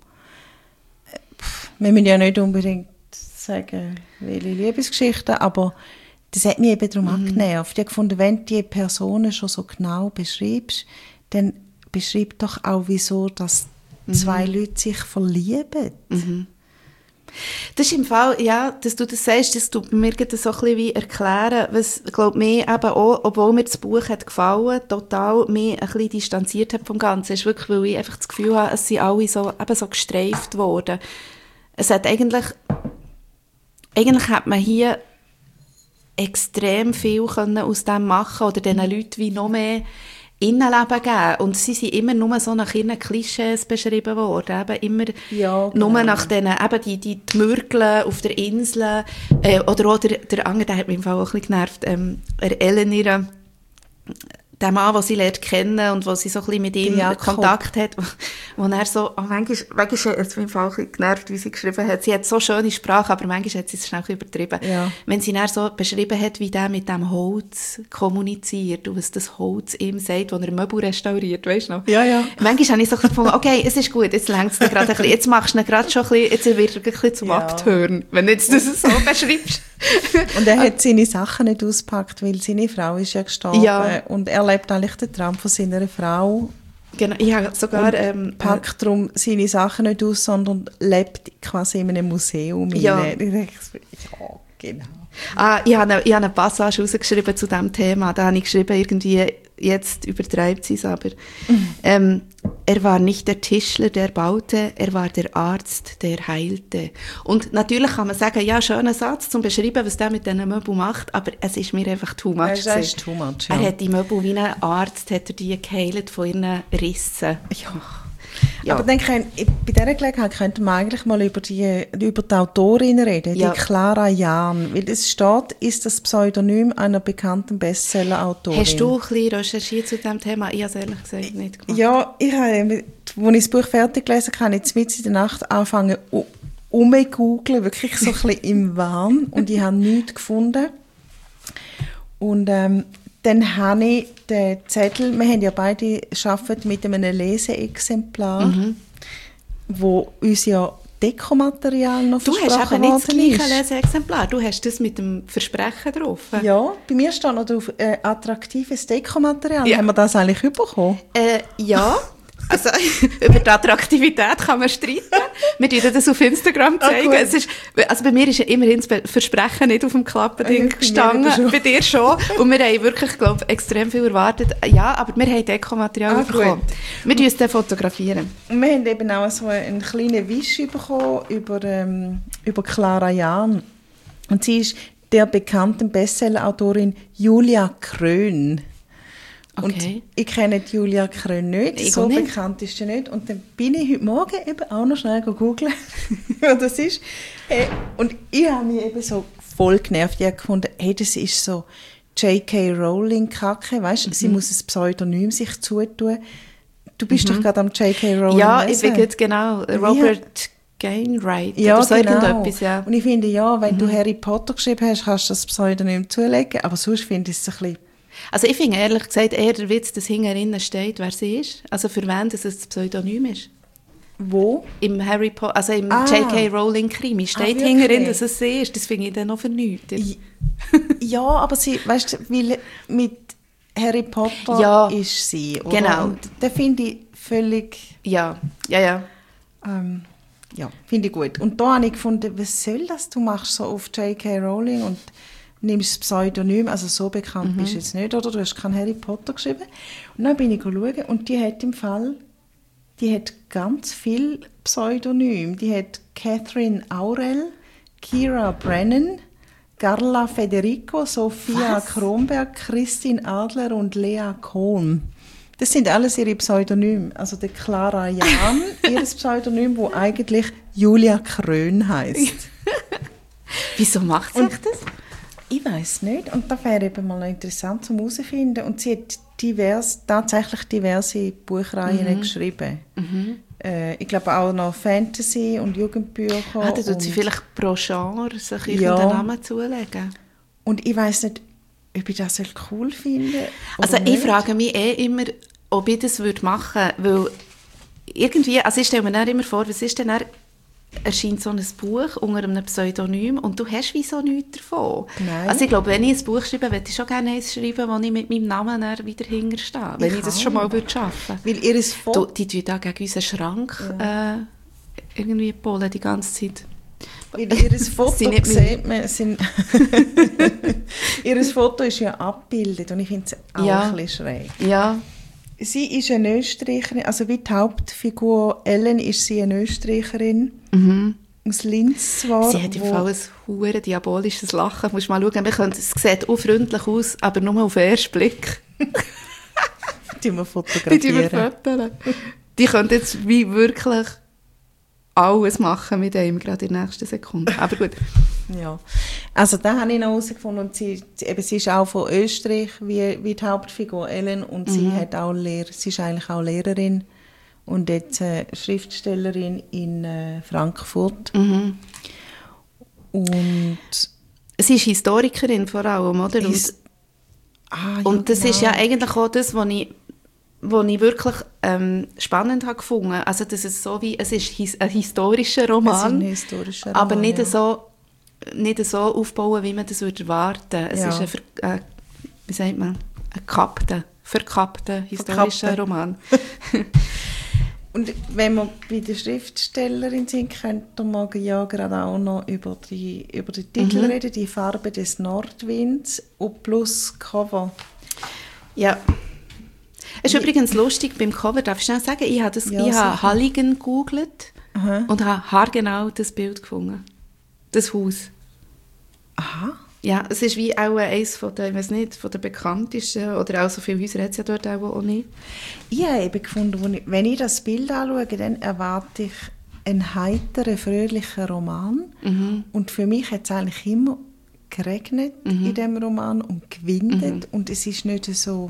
Wir müssen ja nicht unbedingt sagen, welche Liebesgeschichten, aber das hat mich eben darum angenervt. Ich habe gefunden, wenn du die Personen schon so genau beschreibst, dann beschreib doch auch, wieso dass 2 Leute sich verlieben. Das ist im Fall, ja, dass du das sagst, das tut mir so ein bisschen wie erklären, was, glaube ich, mir eben auch, obwohl mir das Buch hat gefallen, total mich ein bisschen distanziert hat vom Ganzen, ist wirklich, weil ich einfach das Gefühl habe, es sind alle so, eben so gestreift worden. Es hat eigentlich hat man hier extrem viel können aus dem machen oder diesen Leuten wie noch mehr Innenleben geben. Und sie sind immer nur so nach ihren Klischees beschrieben worden. Eben immer nur nach denen, eben die Mürgeln auf der Insel. Oder auch der andere, der hat mich im Fall auch ein bisschen genervt, Ellen, der Mann, den sie lernt kennen und wo sie so ein bisschen mit ihm Kontakt hat, wo er so, manchmal ist es im Fall ein bisschen genervt, wie sie geschrieben hat. Sie hat so schöne Sprache, aber manchmal hat sie es schnell übertrieben. Ja. Wenn sie dann so beschrieben hat, wie der mit dem Holz kommuniziert und was das Holz ihm sagt, wenn er Möbel restauriert, weißt du noch? Ja, ja. Manchmal habe ich so gefunden, okay, es ist gut, jetzt längst es gerade ein bisschen, jetzt machst du ihn gerade schon ein bisschen, jetzt wird er ein bisschen zum Abtören, wenn du jetzt das so beschreibst. Und er hat seine Sachen nicht ausgepackt, weil seine Frau ist ja gestorben. Ja. Und er lebt eigentlich den Traum von seiner Frau. Genau, ich habe sogar... packt darum seine Sachen nicht aus, sondern lebt quasi in einem Museum. Ja. Ja, genau. Ich habe eine Passage rausgeschrieben zu diesem Thema. Da habe ich geschrieben, irgendwie, jetzt übertreibt sie es aber. Er war nicht der Tischler, der baute, er war der Arzt, der heilte. Und natürlich kann man sagen, ja, schöner Satz, zum beschreiben, was der mit diesen Möbeln macht, aber es ist mir einfach too much. Es ist too much, ja. Er hat die Möbel wie ein Arzt, hat er die geheilt von ihren Rissen. Ja. Aber dann bei dieser Gelegenheit könnten wir eigentlich mal über die Autorin reden, die Clara Jahn. Weil es steht, ist das Pseudonym einer bekannten Bestseller-Autorin. Hast du ein bisschen recherchiert zu diesem Thema? Ich habe es ehrlich gesagt nicht gemacht. Ja, als ich das Buch fertig gelesen habe, habe ich jetzt mitten in der Nacht angefangen umzugoogeln, wirklich so ein bisschen im Wahn. Und ich habe nichts gefunden. Und dann habe ich den Zettel, wir haben ja beide gearbeitet mit einem Leseexemplar, wo uns ja Dekomaterial noch versprochen worden ist. Du hast eben nicht das gleiche Leseexemplar, du hast das mit dem Versprechen drauf. Ja, bei mir steht noch drauf attraktives Dekomaterial. Ja. Haben wir das eigentlich bekommen? Ja. Also, über die Attraktivität kann man streiten. Wir werden das auf Instagram zeigen. Also bei mir ist ja immerhin das Versprechen nicht auf dem Klappending gestanden. Bei dir schon. Und wir haben wirklich, glaube ich, extrem viel erwartet. Ja, aber wir haben Dekomaterial bekommen. Wir müssen es fotografieren. Und wir haben eben auch so einen kleinen Wisch bekommen über Clara Jahn. Und sie ist der bekannten Bestseller-Autorin Julia Krön. Okay. Und ich kenne Julia Krön nicht, so bekannt ist sie nicht. Und dann bin ich heute Morgen eben auch noch schnell googeln, was das ist. Und ich habe mich eben so voll genervt. Ich habe gefunden, das ist so J.K. Rowling-Kacke, weißt du? Sie muss ein Pseudonym sich zutun. Du bist doch gerade am J.K. Rowling. Ja, ich bin jetzt genau. Robert Gainwright oder so irgendetwas, ja. Und ich finde, wenn du Harry Potter geschrieben hast, kannst du das Pseudonym zulegen. Aber sonst finde ich es ein bisschen... Also ich finde ehrlich gesagt eher der Witz, dass hinten steht, wer sie ist. Also für wen das ein Pseudonym ist. Wo? Im Harry Potter, also im J.K. Rowling Krimi steht hinten, dass es sie ist. Das finde ich dann noch vernünftig. Ja, aber sie, weißt du, weil mit Harry Potter ist sie, oder? Genau. Und das finde ich völlig... Ja. Ja, finde ich gut. Und da habe ich gefunden, was soll das? Du machst so auf J.K. Rowling und nimmst das Pseudonym, also so bekannt bist du jetzt nicht, oder? Du hast keinen Harry Potter geschrieben. Und dann bin ich schauen und die hat ganz viel Pseudonym. Die hat Catherine Aurel, Kira Brennan, Carla Federico, Sophia Kronberg, Christine Adler und Lea Kohn. Das sind alles ihre Pseudonyme. Also der Clara Jahn, ihr Pseudonym, wo eigentlich Julia Krön heisst. Wieso macht sie das? Ich weiss nicht. Und das wäre eben mal noch interessant zum herauszufinden. Und sie hat tatsächlich diverse Buchreihen geschrieben. Ich glaube auch noch Fantasy und Jugendbücher. Dann tut sie vielleicht pro Genre sich irgendeinen Namen zulegen. Und ich weiss nicht, ob ich das cool finde. Also ich frage mich immer, ob ich das machen würde. Weil irgendwie, also ich stelle mir dann immer vor, was ist denn dann, erscheint so ein Buch unter einem Pseudonym und du hast wie so nichts davon. Nein. Also ich glaube, wenn ich ein Buch schreibe, würde ich schon gerne eins schreiben, wo ich mit meinem Namen dann wieder hinterstehe, wenn ich das schon mal schaffen würde. Weil ihr Foto... Die tun da gegen unseren Schrank irgendwie polen die ganze Zeit. Weil ihr Foto sieht man, ihr Foto ist ja abgebildet und ich finde es auch ein bisschen schräg. Ja. Sie ist eine Österreicherin, also wie die Hauptfigur Ellen ist sie eine Österreicherin. Aus Linz zwar. Sie hat im Fall ein hure diabolisches Lachen. Du musst mal schauen, es sieht auch freundlich aus, aber nur auf den ersten Blick. Die wir fotografieren. Die können jetzt wie wirklich alles machen mit ihm, gerade in der nächsten Sekunde. Aber gut. Ja, also da habe ich noch herausgefunden, und sie ist auch von Österreich, wie die Hauptfigur Ellen, und sie ist eigentlich auch Lehrerin und jetzt Schriftstellerin in Frankfurt. Mhm. Und sie ist Historikerin vor allem, oder? Und das ist ja eigentlich auch das, was ich wirklich spannend habe gefunden. Also das ist so wie, es ist ein historischer Roman, aber nicht so aufbauen, wie man das erwarten würde. Es ist ein verkappter historischer Roman. Und wenn wir bei der Schriftstellerin sind, könnten wir ja gerade auch noch über die Titel reden, «Die Farbe des Nordwinds» und plus Cover. Ja. Es ist übrigens lustig beim Cover, darf ich schnell sagen, ich habe Halligen gegoogelt und habe haargenau das Bild gefunden. Das Haus. Aha. Ja, es ist wie auch eines von der, ich weiss nicht, von der bekanntesten, oder auch so viele Häuser hat es ja dort auch nicht. Ich habe eben gefunden, wenn ich das Bild anschaue, dann erwarte ich einen heiteren, fröhlichen Roman. Mhm. Und für mich hat es eigentlich immer geregnet in diesem Roman und gewindet. Und es ist nicht so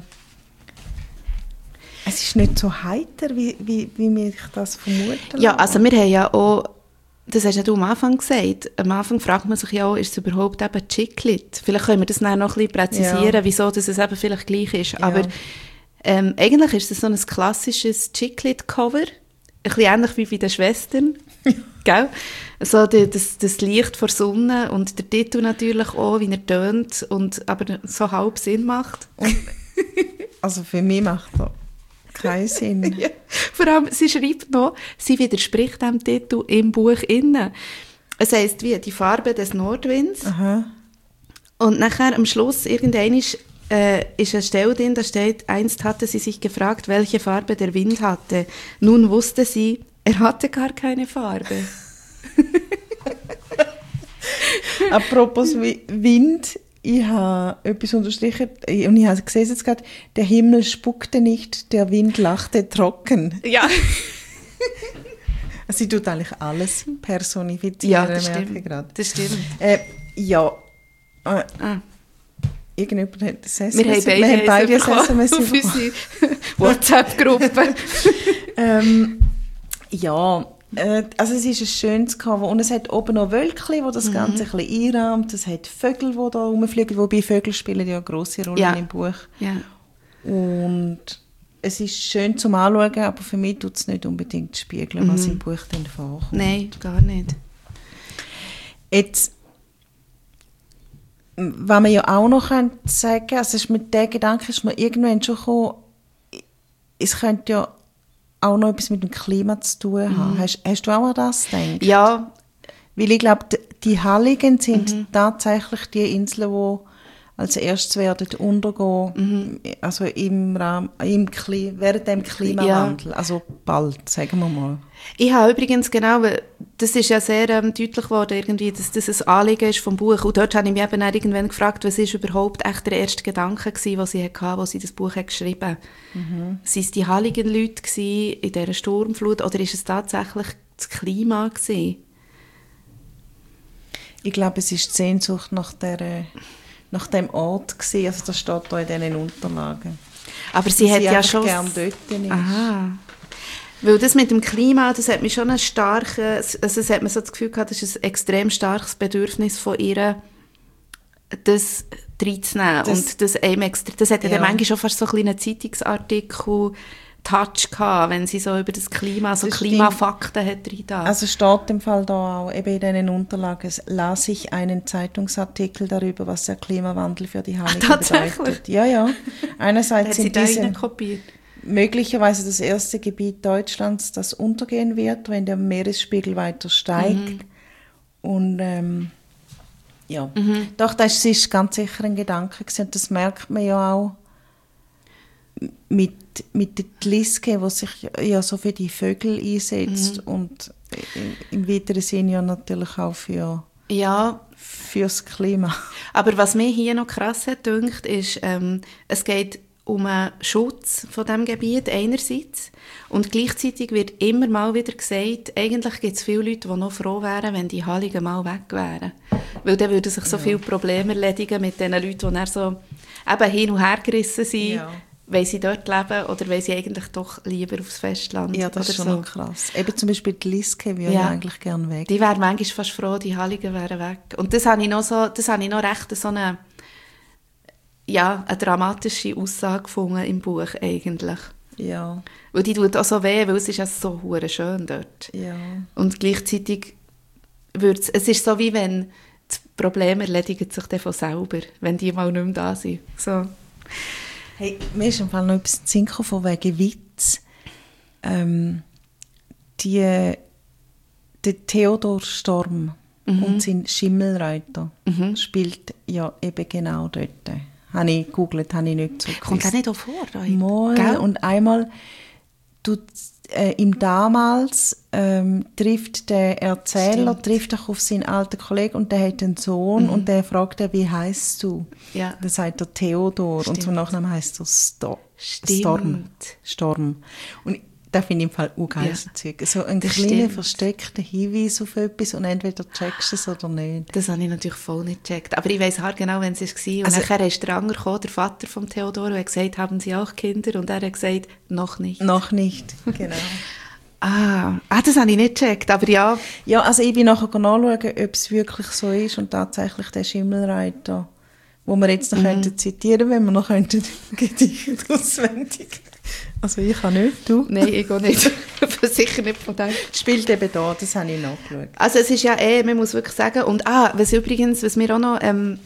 heiter, wie mir das vermuten. Ja, also wir haben ja auch, das hast ja du am Anfang gesagt, am Anfang fragt man sich ja auch, ist es überhaupt eben Chick-Lit? Vielleicht können wir das dann noch ein bisschen präzisieren, wieso dass es eben vielleicht gleich ist. Ja. Aber eigentlich ist es so ein klassisches Chick-Lit-Cover, ein bisschen ähnlich wie bei den Schwestern. Gell? So das Licht vor Sonne und der Titel natürlich auch, wie er tönt, aber so halb Sinn macht. Also für mich macht er keinen Sinn. Ja. Vor allem, sie schreibt noch, sie widerspricht dem Titel im Buch innen. Es heisst wie «Die Farbe des Nordwinds». Aha. Und nachher am Schluss irgendwann ist eine Stelle drin, da steht, einst hatte sie sich gefragt, welche Farbe der Wind hatte. Nun wusste sie, er hatte gar keine Farbe. Apropos Wind, ich habe etwas unterstrichen und ich habe gesehen jetzt gerade, der Himmel spuckte nicht, der Wind lachte trocken. Ja. Sie tut eigentlich alles personifizieren. Ja, das stimmt. Das stimmt. Irgendjemand hat das SMS. Wir haben beide das SMS auf unsere WhatsApp-Gruppe. Also es ist ein schönes Cover und es hat oben noch Wölkchen, wo das Ganze ein bisschen einrahmt. Es hat Vögel, die da rumfliegen, wobei Vögel spielen ja eine grosse Rolle im Buch. Ja. Und es ist schön zum Anschauen, aber für mich tut es nicht unbedingt spiegeln, was im Buch dann vorkommt. Nein, gar nicht. Jetzt, was man ja auch noch sagen kann, also mit dem Gedanken ist mir irgendwann schon gekommen, es könnte ja auch noch etwas mit dem Klima zu tun haben. Hast du auch an das gedacht? Ja. Weil ich glaube, die Halligen sind tatsächlich die Inseln, die als erstes werden untergehen, also während dem Klimawandel, also bald, sagen wir mal. Ich habe übrigens das ist ja sehr deutlich geworden, irgendwie, dass das ein Anliegen ist vom Buch. Und dort habe ich mich eben auch irgendwann gefragt, was ist überhaupt echt der erste Gedanke gewesen, den sie hatte, als sie das Buch geschrieben hat. Waren es die Halligen-Leute in dieser Sturmflut oder ist es tatsächlich das Klima gewesen? Ich glaube, es ist die Sehnsucht nach dem Ort gewesen. Also das steht da in diesen Unterlagen. Aber sie hat ja schon gern dort nicht. Aha. Weil das mit dem Klima, das hat mich schon es hat mir so das Gefühl gehabt, das ist ein extrem starkes Bedürfnis von ihr, das reinzunehmen. Und das hat ja dann manchmal schon fast so einen kleinen Zeitungsartikel Touch gehabt, wenn sie so über das Klima, so Klimafakten hat reingetan. Also steht im Fall da auch, eben in diesen Unterlagen, las ich einen Zeitungsartikel darüber, was der Klimawandel für die Halligen bedeutet. Ja. Einerseits sind diese möglicherweise das erste Gebiet Deutschlands, das untergehen wird, wenn der Meeresspiegel weiter steigt. Und doch, das ist ganz sicher ein Gedanke gewesen. Das merkt man ja auch mit der Liske, die sich ja so für die Vögel einsetzt und im weiteren Sinne ja natürlich auch fürs Klima. Aber was mir hier noch krass hat gedacht, ist, es geht um einen Schutz von diesem Gebiet einerseits und gleichzeitig wird immer mal wieder gesagt, eigentlich gibt es viele Leute, die noch froh wären, wenn die Halligen mal weg wären. Weil dann würden sich so viele Probleme erledigen mit den Leuten, die dann so eben hin und her gerissen sind. Ja. Wollen sie dort leben oder wollen sie eigentlich doch lieber aufs Festland? Ja, das ist schon so. noch krass. Eben zum Beispiel die Liske würde ja eigentlich gerne weg. Die wäre manchmal fast froh, die Halligen wären weg. Und das habe ich noch recht so eine dramatische Aussage gefunden im Buch eigentlich. Ja. Weil die tut auch so weh, weil es ist ja so hure schön dort. Ja. Und gleichzeitig es ist so, wie wenn das Problem erledigt sich dann von selber, wenn die mal nicht mehr da sind. So. Hey, mir ist im Fall noch etwas in von wegen Witz. Der Theodor Storm und sein Schimmelreiter spielt ja eben genau dort. Habe ich gegoogelt, habe ich nicht so gewusst. Kommt das nicht auch vor? Mal. Und einmal im Damals trifft der Erzähler auf seinen alten Kollegen und der hat einen Sohn und der fragt ihn, wie heisst du? Ja. Dann sagt er Theodor. Stimmt. Und zum Nachnamen heisst er Storm. Und das finde ich im Fall ungeiles Zeug. So ein kleiner versteckter Hinweis auf etwas und entweder checkst du es oder nicht. Das habe ich natürlich voll nicht gecheckt. Aber ich weiss genau, wenn es war. Und nachher ist der andere gekommen, der Vater von Theodor, und hat gesagt, haben Sie auch Kinder? Und er hat gesagt, noch nicht. Noch nicht, genau. Das habe ich nicht gecheckt, aber ja. Ja, also ich bin nachher nachschauen, ob es wirklich so ist und tatsächlich der Schimmelreiter, wo wir jetzt noch könnten zitieren, wenn wir noch könnten Gedicht auswendig. Also ich kann nicht, du? Nein, ich auch nicht. Sicher nicht von dem. Spielt eben da, das habe ich nachgeschaut. Also es ist ja man muss wirklich sagen, und was mir auch noch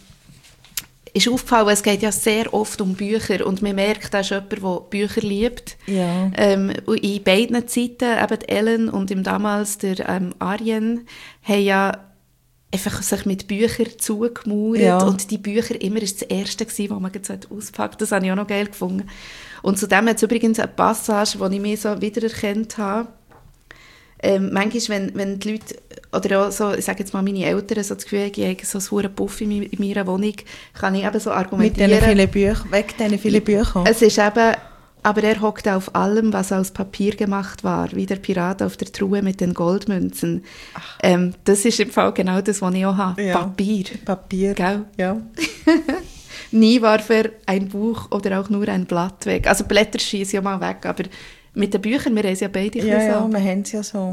ist aufgefallen, es geht ja sehr oft um Bücher und man merkt, da ist jemand, der Bücher liebt. Ja. In beiden Zeiten, eben die Ellen und im damals der Arjen, haben ja einfach sich mit Büchern zugemauert und die Bücher immer das Erste gewesen, was man jetzt auspackt. Das habe ich auch noch geil gefunden. Und zudem hat es übrigens eine Passage, wo ich mich so wiedererkannt habe. Manchmal, wenn die Leute, oder auch so, ich sage jetzt mal meine Eltern, so das Gefühl haben, ich habe so einen verdammten Puff in meiner Wohnung, kann ich eben so argumentieren. Mit diesen vielen Büchern, weg diesen vielen Büchern. Es ist eben, aber er hockte auf allem, was aus Papier gemacht war, wie der Pirat auf der Truhe mit den Goldmünzen. Das ist im Fall genau das, was ich auch habe. Ja. Papier. Gell? Ja. Nie warf er ein Buch oder auch nur ein Blatt weg. Also Blätter schießen ja mal weg, aber mit den Büchern, wir haben es ja beide so. Ja, wir haben es ja so.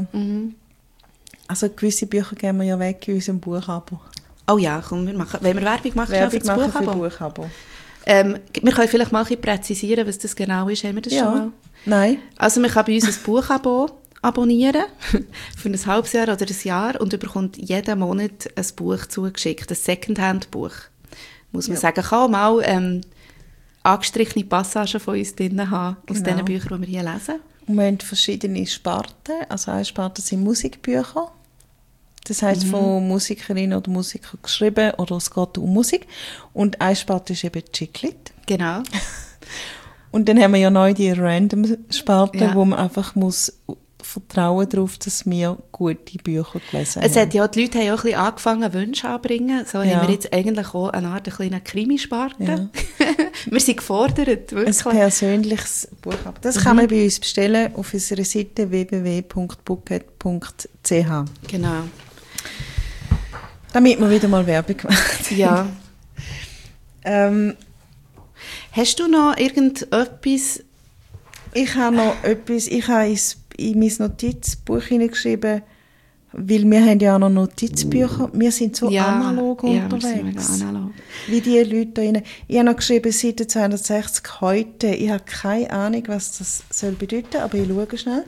Also gewisse Bücher geben wir ja weg in unserem Buchabo. Oh ja, komm, wenn wir Werbung machen für das Buchabo. Wir können vielleicht mal ein präzisieren, was das genau ist. Haben wir das schon mal? Nein. Also man kann bei uns ein Buchabo abonnieren für ein halbes Jahr oder ein Jahr und bekommt jeden Monat ein Buch zugeschickt, ein Secondhand-Buch. Muss man sagen, kann auch mal angestrichene Passagen von uns drin haben, aus diesen Büchern, die wir hier lesen. Und wir haben verschiedene Sparten. Also eine Sparte sind Musikbücher. Das heisst, von Musikerinnen oder Musikern geschrieben oder es geht um Musik. Und eine Sparte ist eben Chiclet. Genau. Und dann haben wir ja neu die Random-Sparte, wo man einfach muss vertrauen darauf, dass wir gute Bücher gelesen haben. Es hat ja, die Leute haben auch ein bisschen angefangen, Wünsche anzubringen. So haben wir jetzt eigentlich auch eine Art kleine Krimisparte. Ja. Wir sind gefordert, wirklich. Ein persönliches Buch. Das kann man bei uns bestellen auf unserer Seite www.booklet.ch. Genau. Damit wir wieder mal Werbung machen. Ja. Hast du noch irgendetwas? Ich habe noch etwas. Ich habe in mein Notizbuch hineingeschrieben, weil wir haben ja auch noch Notizbücher. Wir sind so analog unterwegs. Wir sind analog. Wie die Leute da rein. Ich habe noch geschrieben, Seite 260 heute. Ich habe keine Ahnung, was das soll bedeuten, aber ich schaue schnell.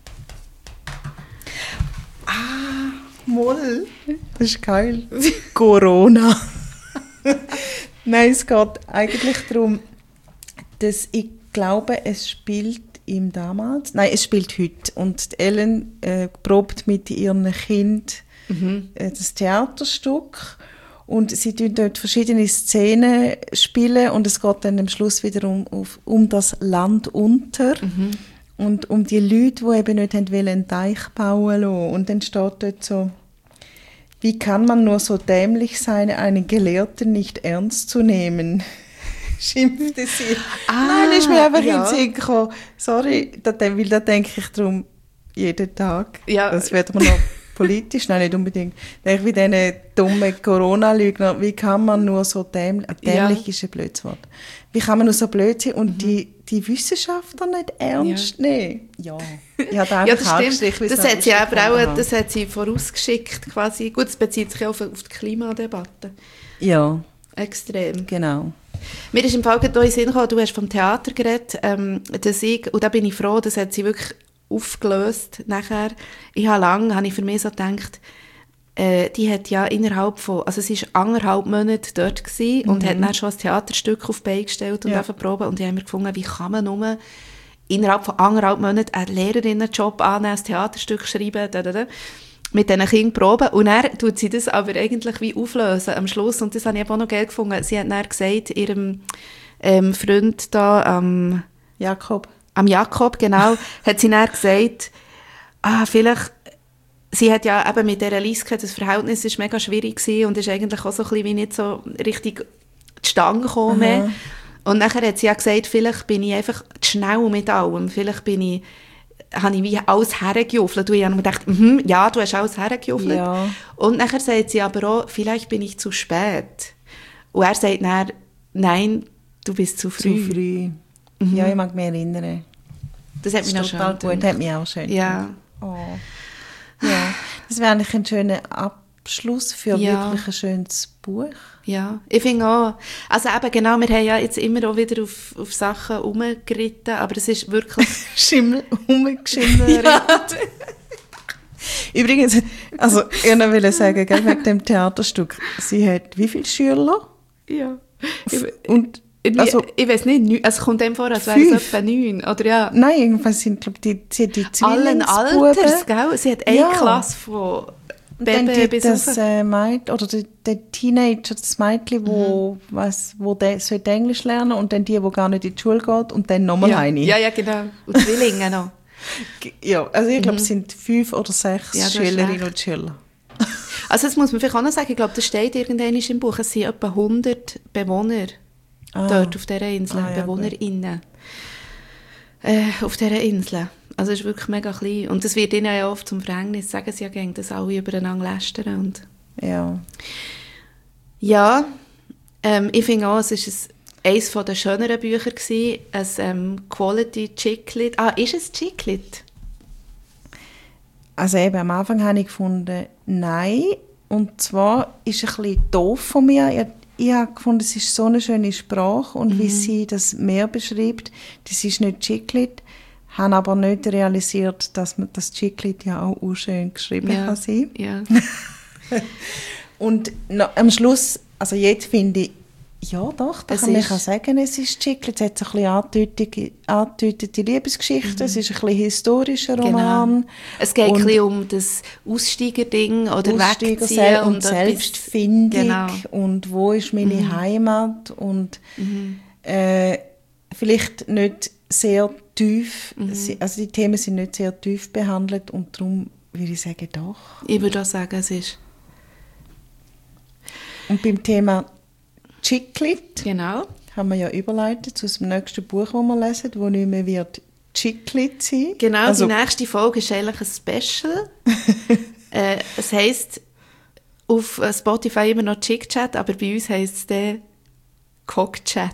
Moll. Das ist geil. Corona. Nein, es geht eigentlich darum, dass ich glaube, es spielt im damals. Nein, es spielt heute. Und Ellen probt mit ihren Kind das Theaterstück. Und sie tun dort verschiedene Szenen spielen. Und es geht dann am Schluss wieder um das Land unter. Und um die Leute, die eben nicht einen Teich bauen lassen. Und dann steht dort so: Wie kann man nur so dämlich sein, einen Gelehrten nicht ernst zu nehmen? Schimpfte sie. Nein, ist mir einfach in den Sinn gekommen. Sorry, weil da denke ich darum jeden Tag. Ja. Das werden wir noch politisch, nein, nicht unbedingt. Ich wie diese dummen Corona-Lügner, wie kann man nur so dämlich ist ein blödes Wort. Wie kann man nur so blöd sein und die Wissenschaftler nicht ernst nehmen? Ja. Ich habe da das stimmt. Das hat sie aber auch, das hat sie vorausgeschickt quasi. Gut, das bezieht sich auch auf die Klimadebatte. Ja. Extrem. Genau. Mir ist im Fall gerade in den Sinn gekommen, du hast vom Theater geredet, dass ich, und da bin ich froh, das hat sie wirklich aufgelöst nachher. Habe ich für mich so gedacht, die hat ja innerhalb von, also sie war 1,5 Monate dort gewesen und hat dann schon ein Theaterstück auf die Beine gestellt und proben und ich habe mir gefunden, wie kann man nur innerhalb von 1,5 Monaten einen Lehrerinnenjob annehmen, ein Theaterstück schreiben, mit diesen Kindern proben. Und dann tut sie das aber eigentlich wie auflösen am Schluss. Und das habe ich auch noch geil gefunden. Sie hat dann gesagt, ihrem Freund da, am Jakob, genau, hat sie dann gesagt, vielleicht, sie hat ja eben mit dieser Liske, das Verhältnis war mega schwierig gewesen und ist eigentlich auch so ein bisschen wie nicht so richtig zustande gekommen. Und nachher hat sie ja gesagt, vielleicht bin ich einfach zu schnell mit allem. Vielleicht habe ich wie alles hergejuffelt. Und ich habe mir gedacht, ja, du hast alles hergejuffelt. Ja. Und nachher sagt sie aber auch, vielleicht bin ich zu spät. Und er sagt dann, nein, du bist zu früh. Zu früh. Ja, ich mag mich erinnern. Das hat mich noch schön gut. Das hat mich auch schön ja. Oh. Ja, das wäre eigentlich ein schöner Abschluss für wirklich ein schönes Buch. Ja, ich finde auch. Also eben genau, wir haben ja jetzt immer auch wieder auf Sachen rumgeritten, aber es ist wirklich... Rumgeschimmelt. Ja. Übrigens, also ich wollte sagen, gell, wegen dem Theaterstück, sie hat wie viele Schüler? Ja. Und... Also, ich weiß nicht, es kommt dem vor, als wäre es etwa 9, oder ja? Nein, irgendwas sind, glaube ich, sie hat die Allen Alters, gell? Sie hat eine Klasse von Baby bis das Mädchen, oder der Teenager, das Mädchen, wo sollte Englisch lernen und dann die gar nicht in die Schule geht und dann nochmal eine. Ja, genau. Und Zwillinge noch. Ja, also ich glaube, es sind 5 oder 6 Schülerinnen und Schüler. Also das muss man vielleicht auch noch sagen, ich glaube, das steht irgendwann im Buch, es sind etwa 100 Bewohner dort auf dieser Insel, BewohnerInnen. Auf dieser Insel. Also es ist wirklich mega klein. Und das wird ihnen ja oft zum Verhängnis, sagen sie ja gerne, dass alle übereinander lästern. Und ja, ich finde auch, es war eines der schöneren Bücher gewesen, ein Quality Chick-Lit. Ist es Chick-Lit? Also eben, am Anfang habe ich gefunden, nein. Und zwar ist es ein bisschen doof von mir. Ich habe gefunden, es ist so eine schöne Sprache und wie sie das Meer beschreibt, das ist nicht Chick-Lit. Habe aber nicht realisiert, dass man das Chick-Lit ja auch schön geschrieben kann sein. Ja. Und am Schluss, also jetzt finde ich, ja doch, da kann ich auch sagen, es ist Chick-Lit. Es hat so ein bisschen angedeutete Liebesgeschichte, es ist ein bisschen historischer Roman. Genau. Es geht ein bisschen um das Aussteigerding oder Wegziehen und Selbstfindung und wo ist meine Heimat und vielleicht nicht sehr tief, also die Themen sind nicht sehr tief behandelt und darum würde ich sagen, doch. Ich würde auch sagen, es ist. Und beim Thema Chick-Lit haben wir ja überleitet zu dem nächsten Buch, das wir lesen, das nicht mehr wird Chick-Lit sein. Genau, also, die nächste Folge ist eigentlich ein Special. Es heisst auf Spotify immer noch Chick-Chat, aber bei uns heisst es dann Cock-Chat.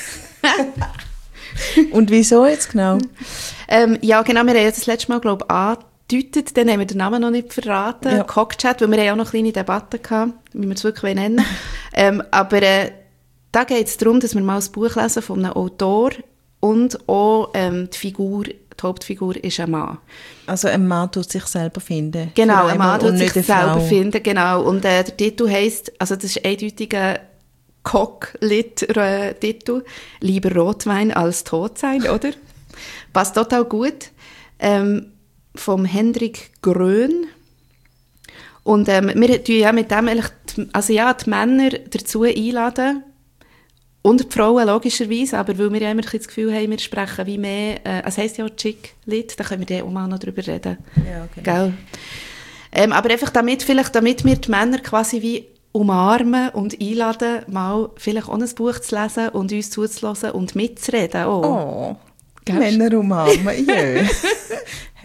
Und wieso jetzt genau? Ja, genau, wir haben das letzte Mal, glaube ich, angedeutet, dann haben wir den Namen noch nicht verraten, ja. Cock-Chat, weil wir haben auch noch kleine Debatten gehabt, wie wir es wirklich nennen wollen. Aber da geht es darum, dass wir mal ein Buch lesen von einem Autor und auch die Hauptfigur ist ein Mann. Also ein Mann tut sich selber finden. Genau, ein Mann tut sich selber finden, genau. Und der Titel heisst, also das ist eindeutig ein Cock-Lit-Titel, «Lieber Rotwein als tot sein», oder? Passt total gut. Vom Hendrik Grön. Und wir tun ja mit dem eigentlich die Männer dazu einladen und die Frauen logischerweise, aber weil wir ja immer das Gefühl haben, wir sprechen wie mehr, es heisst ja auch Chick-Lit, da können wir dann auch mal noch drüber reden. Ja, genau. Aber einfach damit wir die Männer quasi wie umarmen und einladen, mal vielleicht auch ein Buch zu lesen und uns zuzulassen und mitzureden. Oh, Männer umarmen, ja.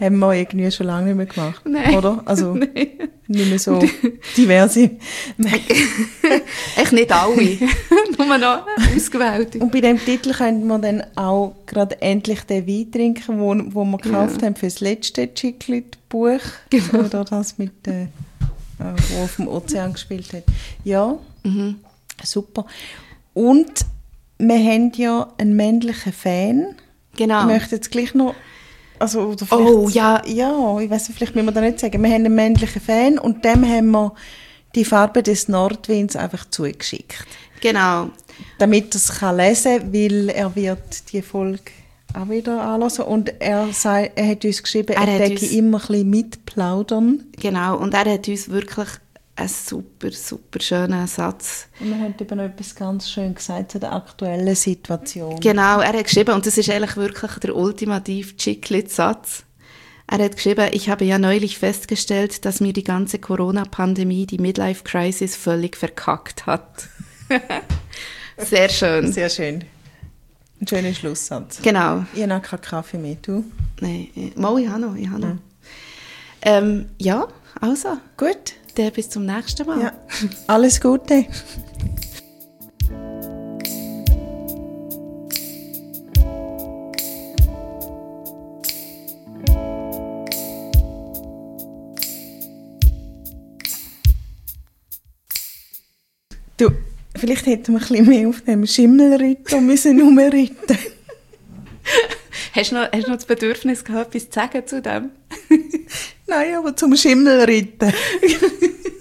haben wir irgendwie schon lange nicht mehr gemacht, Nein. oder? Also Nein. nicht mehr so diverse. Echt nicht alle, nur noch ausgewählte. Und bei dem Titel könnten wir dann auch gerade endlich den Wein trinken, wo wir gekauft haben für das letzte Chiclet-Buch. Genau. Oder das mit wo auf dem Ozean gespielt hat. Ja, super. Und wir haben ja einen männlichen Fan. Genau. Ich möchte jetzt gleich noch... Also, oder Oh, ja. Ja, ich weiss nicht, vielleicht müssen wir da nicht sagen. Wir haben einen männlichen Fan und dem haben wir die Farbe des Nordwinds einfach zugeschickt. Genau. Damit er es lesen kann, weil er wird die Folge auch wieder anhören. Und er hat uns geschrieben, er denke immer ein bisschen mitplaudern. Genau, und er hat uns wirklich einen super, super schönen Satz. Und wir haben eben noch etwas ganz schön gesagt zu der aktuellen Situation. Genau, er hat geschrieben, und das ist eigentlich wirklich der ultimative Chiclet-Satz. Er hat geschrieben, ich habe ja neulich festgestellt, dass mir die ganze Corona-Pandemie die Midlife-Crisis völlig verkackt hat. Sehr schön. Sehr schön. Ein schöner Schlusssatz. Genau. Ich habe noch keinen Kaffee mehr, du? Nein, mal, ich habe noch. Ja, also, Gut. dann bis zum nächsten Mal. Ja. Alles Gute. Du, vielleicht hätten wir ein bisschen mehr auf dem Schimmelritter müssen rumreiten. Hast du noch das Bedürfnis gehabt, etwas zu sagen zu dem? Nein, aber zum Schimmelreiten.